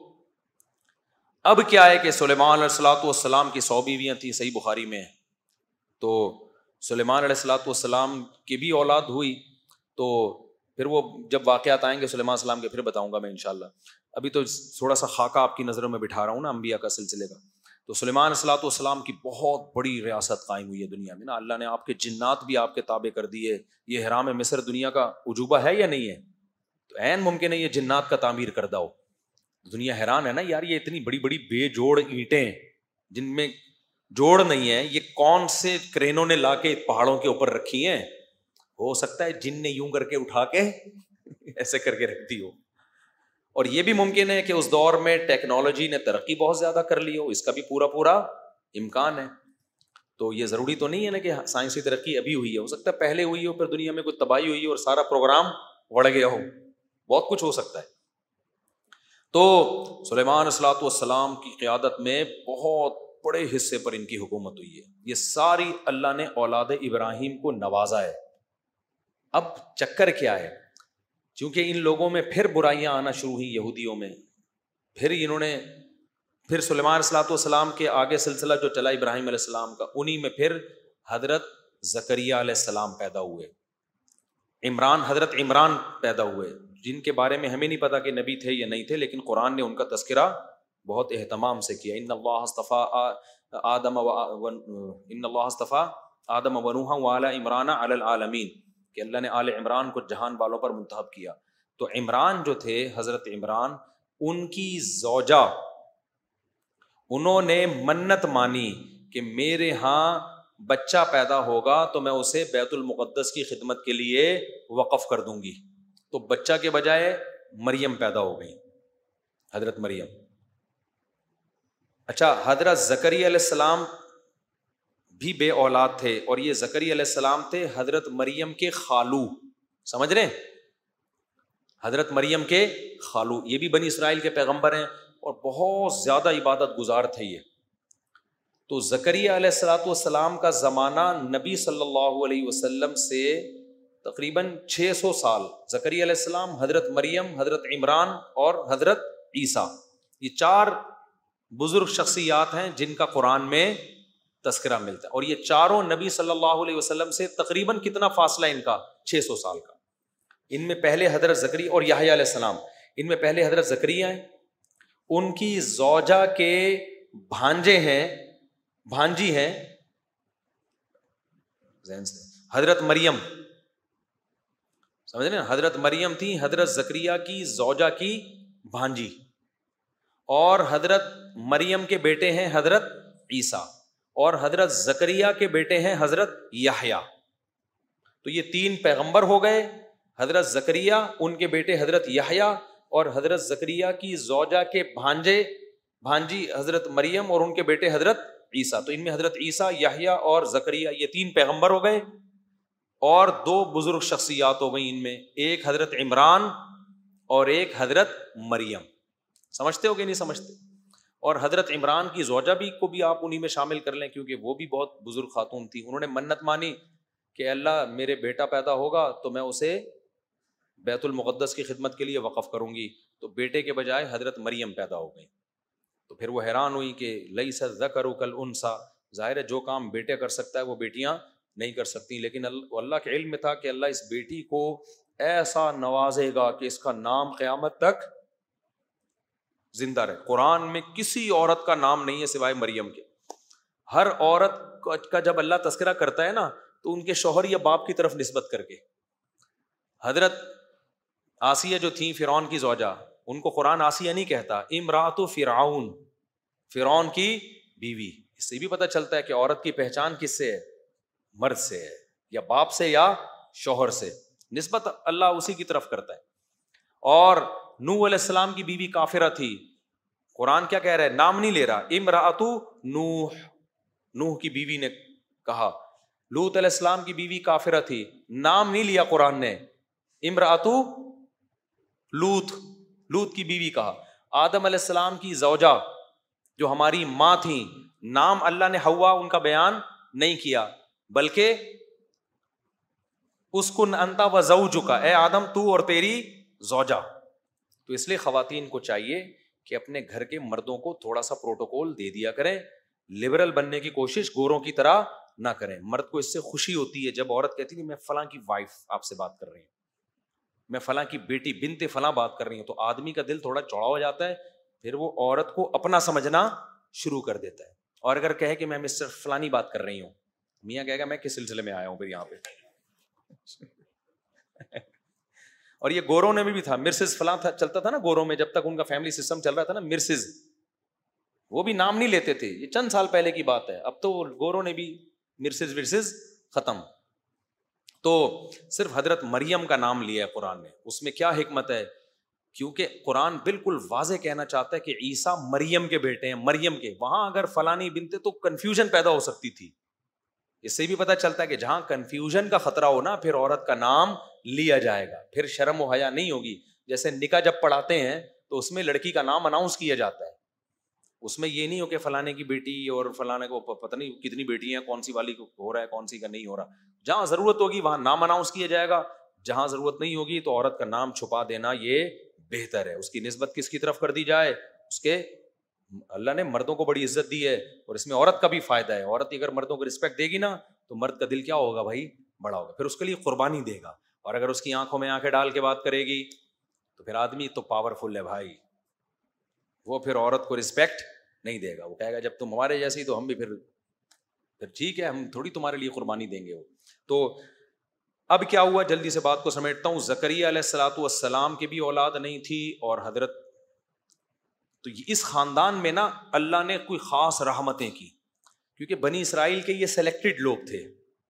اب کیا ہے کہ سلیمان علیہ الصلوۃ والسلام کی 100 بیویاں تھیں, صحیح بخاری میں. تو سلیمان علیہ الصلوۃ والسلام کی بھی اولاد ہوئی. تو پھر وہ جب واقعات آئیں گے سلیمان علیہ السلام کے پھر بتاؤں گا میں انشاءاللہ. ابھی تو تھوڑا سا خاکہ آپ کی نظروں میں بٹھا رہا ہوں نا انبیاء کا سلسلے کا. تو سلیمان علیہ الصلوۃ والسلام کی بہت بڑی ریاست قائم ہوئی ہے دنیا میں نا. اللہ نے آپ کے جنات بھی آپ کے تابع کر دیے. یہ حرام مصر دنیا کا عجوبہ ہے یا نہیں ہے؟ تو عین ممکن ہے یہ جنات کا تعمیر کردہ ہو. دنیا حیران ہے نا یار, یہ اتنی بڑی بڑی بے جوڑ اینٹیں جن میں جوڑ نہیں ہے, یہ کون سے کرینوں نے لا کے پہاڑوں کے اوپر رکھی ہیں؟ ہو سکتا ہے جن نے یوں کر کے اٹھا کے ایسے کر کے رکھ دی ہو. اور یہ بھی ممکن ہے کہ اس دور میں ٹیکنالوجی نے ترقی بہت زیادہ کر لی ہو, اس کا بھی پورا امکان ہے. تو یہ ضروری تو نہیں ہے نا کہ سائنسی ترقی ابھی ہوئی ہے, ہو سکتا ہے پہلے ہوئی ہو, پھر دنیا میں کوئی تباہی ہوئی ہو اور سارا پروگرام اڑ گیا ہو, بہت کچھ ہو سکتا ہے. تو سلیمان علیہ الصلوۃ والسلام کی قیادت میں بہت بڑے حصے پر ان کی حکومت ہوئی ہے. یہ ساری اللہ نے اولاد ابراہیم کو نوازا ہے. اب چکر کیا ہے, چونکہ ان لوگوں میں پھر برائیاں آنا شروع ہوئی یہودیوں میں, پھر سلیمان علیہ الصلوۃ والسلام کے آگے سلسلہ جو چلا ابراہیم علیہ السلام کا, انہی میں پھر حضرت زکریہ علیہ السلام پیدا ہوئے, حضرت عمران پیدا ہوئے, جن کے بارے میں ہمیں نہیں پتا کہ نبی تھے یا نہیں تھے, لیکن قرآن نے ان کا تذکرہ بہت اہتمام سے کیا. ان اللہ اصطفیٰ آدم و نوح وآل عمران علی العالمین, کہ اللہ نے آل عمران کو جہان والوں پر منتخب کیا. تو عمران جو تھے, حضرت عمران, ان کی زوجہ, انہوں نے منت مانی کہ میرے ہاں بچہ پیدا ہوگا تو میں اسے بیت المقدس کی خدمت کے لیے وقف کر دوں گی. تو بچہ کے بجائے مریم پیدا ہو گئی, حضرت مریم. اچھا, حضرت زکریا علیہ السلام بھی بے اولاد تھے, اور یہ زکریا علیہ السلام تھے حضرت مریم کے خالو, سمجھ رہے ہیں, حضرت مریم کے خالو. یہ بھی بنی اسرائیل کے پیغمبر ہیں اور بہت زیادہ عبادت گزار تھے یہ. تو زکریا علیہ الصلوۃ والسلام کا زمانہ نبی صلی اللہ علیہ وسلم سے تقریباً 600 سال. زکریا علیہ السلام, حضرت مریم, حضرت عمران اور حضرت عیسیٰ, یہ 4 بزرگ شخصیات ہیں جن کا قرآن میں تذکرہ ملتا ہے. اور یہ چاروں نبی صلی اللہ علیہ وسلم سے تقریباً کتنا فاصلہ ان کا؟ 600 سال کا. ان میں پہلے حضرت زکریا اور یحییٰ علیہ السلام, ان میں پہلے حضرت زکریا ہیں, ان کی زوجہ کے بھانجے ہیں, بھانجی ہیں حضرت مریم, سمجھ رہے ہیں, حضرت مریم تھی حضرت زکریا کی زوجہ کی بھانجی, اور حضرت مریم کے بیٹے ہیں حضرت عیسیٰ, اور حضرت زکریا کے بیٹے ہیں حضرت یحییٰ. تو یہ 3 پیغمبر ہو گئے, حضرت زکریا, ان کے بیٹے حضرت یحییٰ, اور حضرت زکریا کی زوجہ کے بھانجی حضرت مریم, اور ان کے بیٹے حضرت عیسیٰ. تو ان میں حضرت عیسیٰ, یحییٰ اور زکریا, یہ 3 پیغمبر ہو گئے, اور 2 بزرگ شخصیات ہو گئی ان میں, ایک حضرت عمران اور ایک حضرت مریم. سمجھتے ہو کہ نہیں سمجھتے؟ اور حضرت عمران کی زوجہ بھی کو بھی آپ انہی میں شامل کر لیں, کیونکہ وہ بھی بہت بزرگ خاتون تھی. انہوں نے منت مانی کہ اللہ میرے بیٹا پیدا ہوگا تو میں اسے بیت المقدس کی خدمت کے لیے وقف کروں گی. تو بیٹے کے بجائے حضرت مریم پیدا ہو گئی. تو پھر وہ حیران ہوئی کہ لیس الذکر کالانثیٰ, ظاہر ہے جو کام بیٹے کر سکتا ہے وہ بیٹیاں نہیں کر سکتی. لیکن اللہ کے علم میں تھا کہ اللہ اس بیٹی کو ایسا نوازے گا کہ اس کا نام قیامت تک زندہ رہے. قرآن میں کسی عورت کا نام نہیں ہے سوائے مریم کے. ہر عورت کا جب اللہ تذکرہ کرتا ہے نا تو ان کے شوہر یا باپ کی طرف نسبت کر کے. حضرت آسیہ جو تھیں فرعون کی زوجہ, ان کو قرآن آسیہ نہیں کہتا, امرأۃ فرعون, فرعون کی بیوی. اس سے بھی پتہ چلتا ہے کہ عورت کی پہچان کس سے ہے؟ مرد سے ہے, یا باپ سے یا شوہر سے. نسبت اللہ اسی کی طرف کرتا ہے. اور نوح علیہ السلام کی بیوی کافرہ تھی. قرآن کیا کہہ رہا ہے؟ نام نہیں لے رہا. امرأۃ نوح, نوح کی بیوی نے کہا. لوط علیہ السلام کی بیوی کافرہ تھی, نام نہیں لیا قرآن نے. امرأۃ لوط, لوط کی بیوی کہا. آدم علیہ السلام کی زوجہ جو ہماری ماں تھیں, نام اللہ نے حوا ان کا بیان نہیں کیا, بلکہ اسکن انت و زوجک, اے آدم تو اور تیری زوجہ. تو اس لیے خواتین کو چاہیے کہ اپنے گھر کے مردوں کو تھوڑا سا پروٹوکول دے دیا کریں. لبرل بننے کی کوشش گوروں کی طرح نہ کریں. مرد کو اس سے خوشی ہوتی ہے جب عورت کہتی ہے میں فلاں کی وائف آپ سے بات کر رہی ہوں, میں فلاں کی بیٹی بنت فلاں بات کر رہی ہوں, تو آدمی کا دل تھوڑا چوڑا ہو جاتا ہے, پھر وہ عورت کو اپنا سمجھنا شروع کر دیتا ہے. اور اگر کہے کہ میں مسٹر فلانی بات کر رہی ہوں, میاں کہے گا میں کس سلسلے میں آیا ہوں پھر یہاں پہ. اور یہ گوروں نے بھی تھا, مرسز فلاں تھا, چلتا تھا نا گوروں میں, جب تک ان کا فیملی سسٹم چل رہا تھا نا, مرسز, وہ بھی نام نہیں لیتے تھے. یہ چند سال پہلے کی بات ہے, اب تو گوروں نے بھی مرسز ورسز ختم. تو صرف حضرت مریم کا نام لیا ہے قرآن نے. اس میں کیا حکمت ہے؟ کیونکہ قرآن بالکل واضح کہنا چاہتا ہے کہ عیسیٰ مریم کے بیٹے ہیں, مریم کے. وہاں اگر فلانی بنتے تو کنفیوژن پیدا ہو سکتی تھی. اس سے بھی پتہ چلتا ہے کہ جہاں کنفیوژن کا خطرہ ہو نا, پھر عورت کا نام لیا جائے گا, پھر شرم و حیا نہیں ہوگی. جیسے نکاح جب پڑھاتے ہیں تو اس میں لڑکی کا نام اناؤنس کیا جاتا ہے, اس میں یہ نہیں ہو کہ فلانے کی بیٹی اور فلانے کو پتہ نہیں کتنی بیٹی ہیں, کون سی والی کو ہو رہا ہے کون سی کا نہیں ہو رہا. جہاں ضرورت ہوگی وہاں نام اناؤنس کیا جائے گا, جہاں ضرورت نہیں ہوگی تو عورت کا نام چھپا دینا یہ بہتر ہے. اس کی نسبت کس کی طرف کر دی جائے؟ اس کے, اللہ نے مردوں کو بڑی عزت دی ہے اور اس میں عورت کا بھی فائدہ ہے. عورت اگر مردوں کو رسپیکٹ دے گی نا تو مرد کا دل کیا ہوگا بھائی؟ بڑا ہوگا, پھر اس کے لیے قربانی دے گا. اور اگر اس کی آنکھوں میں آنکھیں ڈال کے بات کرے گی تو پھر آدمی تو پاورفل ہے بھائی, وہ پھر عورت کو رسپیکٹ نہیں دے گا. وہ کہے گا جب تم ہمارے جیسی تو ہم بھی پھر ٹھیک ہے, ہم تھوڑی تمہارے لیے قربانی دیں گے. وہ تو اب کیا ہوا, جلدی سے بات کو سمیٹتا ہوں. زکریہ علیہ الصلوۃ والسلام کی بھی اولاد نہیں تھی, اور حضرت, تو اس خاندان میں نا اللہ نے کوئی خاص رحمتیں کی, کیونکہ بنی اسرائیل کے یہ سلیکٹڈ لوگ تھے.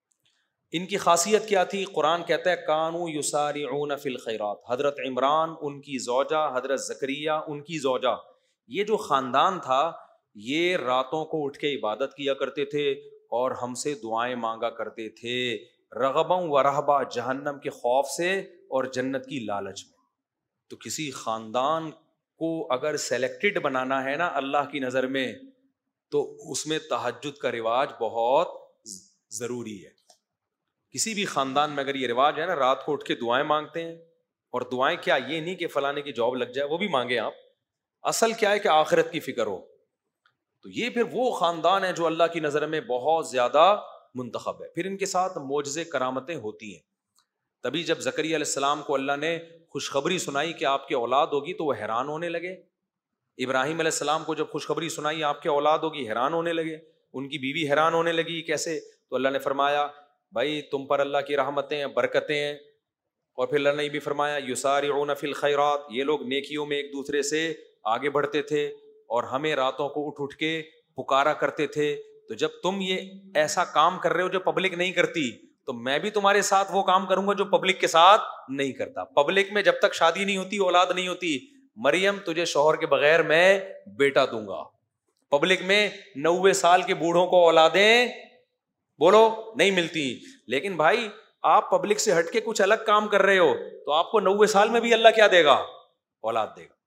ان کی خاصیت کیا تھی؟ قرآن کہتا ہے کانوا یسارعون فی الخیرات. حضرت عمران ان کی زوجہ, حضرت زکریا ان کی زوجہ, یہ جو خاندان تھا یہ راتوں کو اٹھ کے عبادت کیا کرتے تھے اور ہم سے دعائیں مانگا کرتے تھے, رغباً و رہبا, جہنم کے خوف سے اور جنت کی لالچ میں. تو کسی خاندان کو اگر سلیکٹڈ بنانا ہے نا اللہ کی نظر میں, تو اس میں تہجد کا رواج بہت ضروری ہے. کسی بھی خاندان میں اگر یہ رواج ہے نا, رات کو اٹھ کے دعائیں مانگتے ہیں, اور دعائیں کیا, یہ نہیں کہ فلانے کی جاب لگ جائے, وہ بھی مانگیں آپ, اصل کیا ہے کہ آخرت کی فکر ہو. تو یہ پھر وہ خاندان ہے جو اللہ کی نظر میں بہت زیادہ منتخب ہے. پھر ان کے ساتھ معجزے کرامتیں ہوتی ہیں. تبھی جب زکریا علیہ السلام کو اللہ نے خوشخبری سنائی کہ آپ کی اولاد ہوگی تو وہ حیران ہونے لگے. ابراہیم علیہ السلام کو جب خوشخبری سنائی آپ کی اولاد ہوگی, حیران ہونے لگے. ان کی بیوی حیران ہونے لگی, کیسے؟ تو اللہ نے فرمایا بھائی تم پر اللہ کی رحمتیں ہیں, برکتیں ہیں. اور پھر اللہ نے بھی فرمایا یسارعون فی الخیرات, یہ لوگ نیکیوں میں ایک دوسرے سے آگے بڑھتے تھے اور ہمیں راتوں کو اٹھ کے پکارا کرتے تھے. تو جب تم یہ ایسا کام کر رہے ہو جو پبلک نہیں کرتی, تو میں بھی تمہارے ساتھ وہ کام کروں گا جو پبلک کے ساتھ نہیں کرتا. پبلک میں جب تک شادی نہیں ہوتی, اولاد نہیں ہوتی, مریم تجھے شوہر کے بغیر میں بیٹا دوں گا. پبلک میں 90 سال کے بوڑھوں کو اولادیں بولو نہیں ملتی. لیکن بھائی آپ پبلک سے ہٹ کے کچھ الگ کام کر رہے ہو تو آپ کو 90 سال میں بھی اللہ کیا دے گا؟ اولاد دے گا.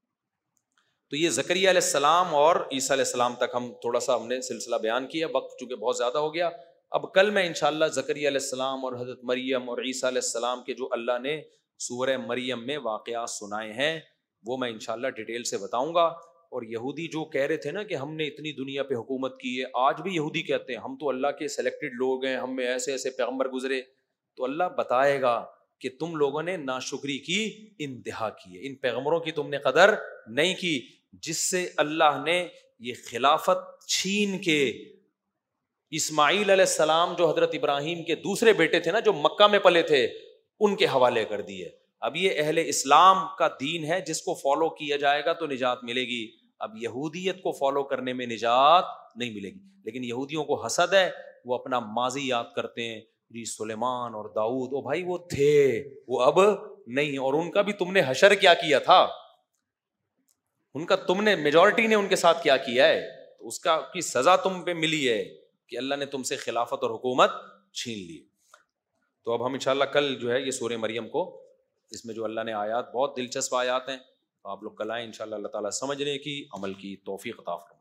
تو یہ زکریا علیہ السلام اور عیسیٰ علیہ السلام تک ہم نے سلسلہ بیان کیا. وقت چونکہ بہت زیادہ ہو گیا, اب کل میں انشاءاللہ زکریا علیہ السلام اور حضرت مریم اور عیسیٰ علیہ السلام کے جو اللہ نے سورہ مریم میں واقعات سنائے ہیں وہ میں انشاءاللہ ڈیٹیل سے بتاؤں گا. اور یہودی جو کہہ رہے تھے نا کہ ہم نے اتنی دنیا پہ حکومت کی ہے, آج بھی یہودی کہتے ہیں ہم تو اللہ کے سلیکٹڈ لوگ ہیں, ہم میں ایسے ایسے پیغمبر گزرے. تو اللہ بتائے گا کہ تم لوگوں نے ناشکری کی انتہا کی ہے, ان پیغمبروں کی تم نے قدر نہیں کی, جس سے اللہ نے یہ خلافت چھین کے اسماعیل علیہ السلام جو حضرت ابراہیم کے دوسرے بیٹے تھے نا, جو مکہ میں پلے تھے, ان کے حوالے کر دی ہے. اب یہ اہل اسلام کا دین ہے, جس کو فالو کیا جائے گا تو نجات ملے گی. اب یہودیت کو فالو کرنے میں نجات نہیں ملے گی. لیکن یہودیوں کو حسد ہے, وہ اپنا ماضی یاد کرتے ہیں, جی سلیمان اور داؤد, او بھائی وہ تھے, وہ اب نہیں. اور ان کا بھی تم نے حشر کیا تھا, उनका तुमने, मेजॉरिटी ने उनके साथ क्या किया है, तो उसका की सजा तुम पे मिली है कि अल्लाह ने तुमसे खिलाफत और हुकूमत छीन ली। तो अब हम इंशाल्लाह कल जो है ये सूरह मरियम को, इसमें जो अल्लाह ने आयात, बहुत दिलचस्प आयात हैं, तो आप लोग कल आएं इंशाल्लाह, अल्लाह ताला समझने की, अमल की तौफीक अता फरमाए।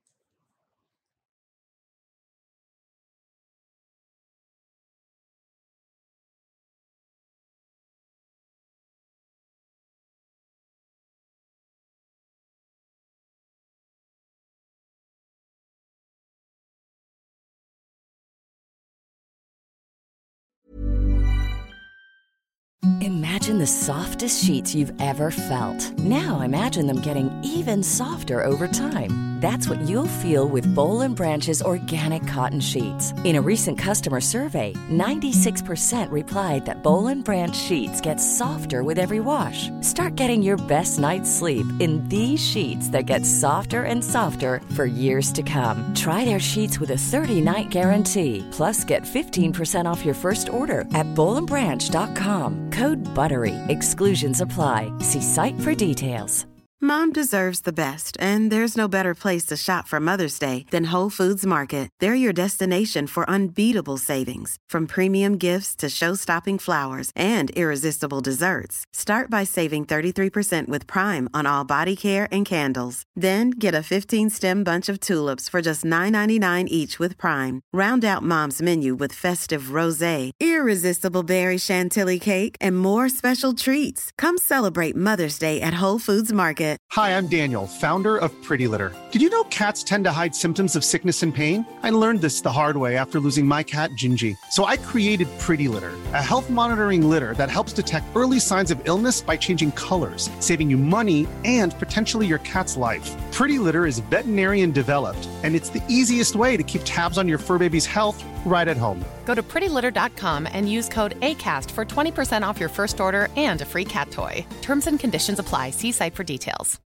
Imagine the softest sheets you've ever felt. Now imagine them getting even softer over time. That's what you'll feel with Boll and Branch's organic cotton sheets. In a recent customer survey, 96% replied that Boll and Branch sheets get softer with every wash. Start getting your best night's sleep in these sheets that get softer and softer for years to come. Try their sheets with a 30-night guarantee. Plus, get 15% off your first order at bollandbranch.com. Code BUTTERY. Exclusions apply. See site for details. Mom deserves the best, and there's no better place to shop for Mother's Day than Whole Foods Market. They're your destination for unbeatable savings, from premium gifts to show-stopping flowers and irresistible desserts. Start by saving 33% with Prime on all body care and candles. Then get a 15-stem bunch of tulips for just $9.99 each with Prime. Round out Mom's menu with festive rosé, irresistible berry chantilly cake, and more special treats. Come celebrate Mother's Day at Whole Foods Market. Hi, I'm Daniel, founder of Pretty Litter. Did you know cats tend to hide symptoms of sickness and pain? I learned this the hard way after losing my cat, Gingy. So I created Pretty Litter, a health monitoring litter that helps detect early signs of illness by changing colors, saving you money and potentially your cat's life. Pretty Litter is veterinarian developed, and it's the easiest way to keep tabs on your fur baby's health right at home. Go to prettylitter.com and use code ACAST for 20% off your first order and a free cat toy. Terms and conditions apply. See site for details.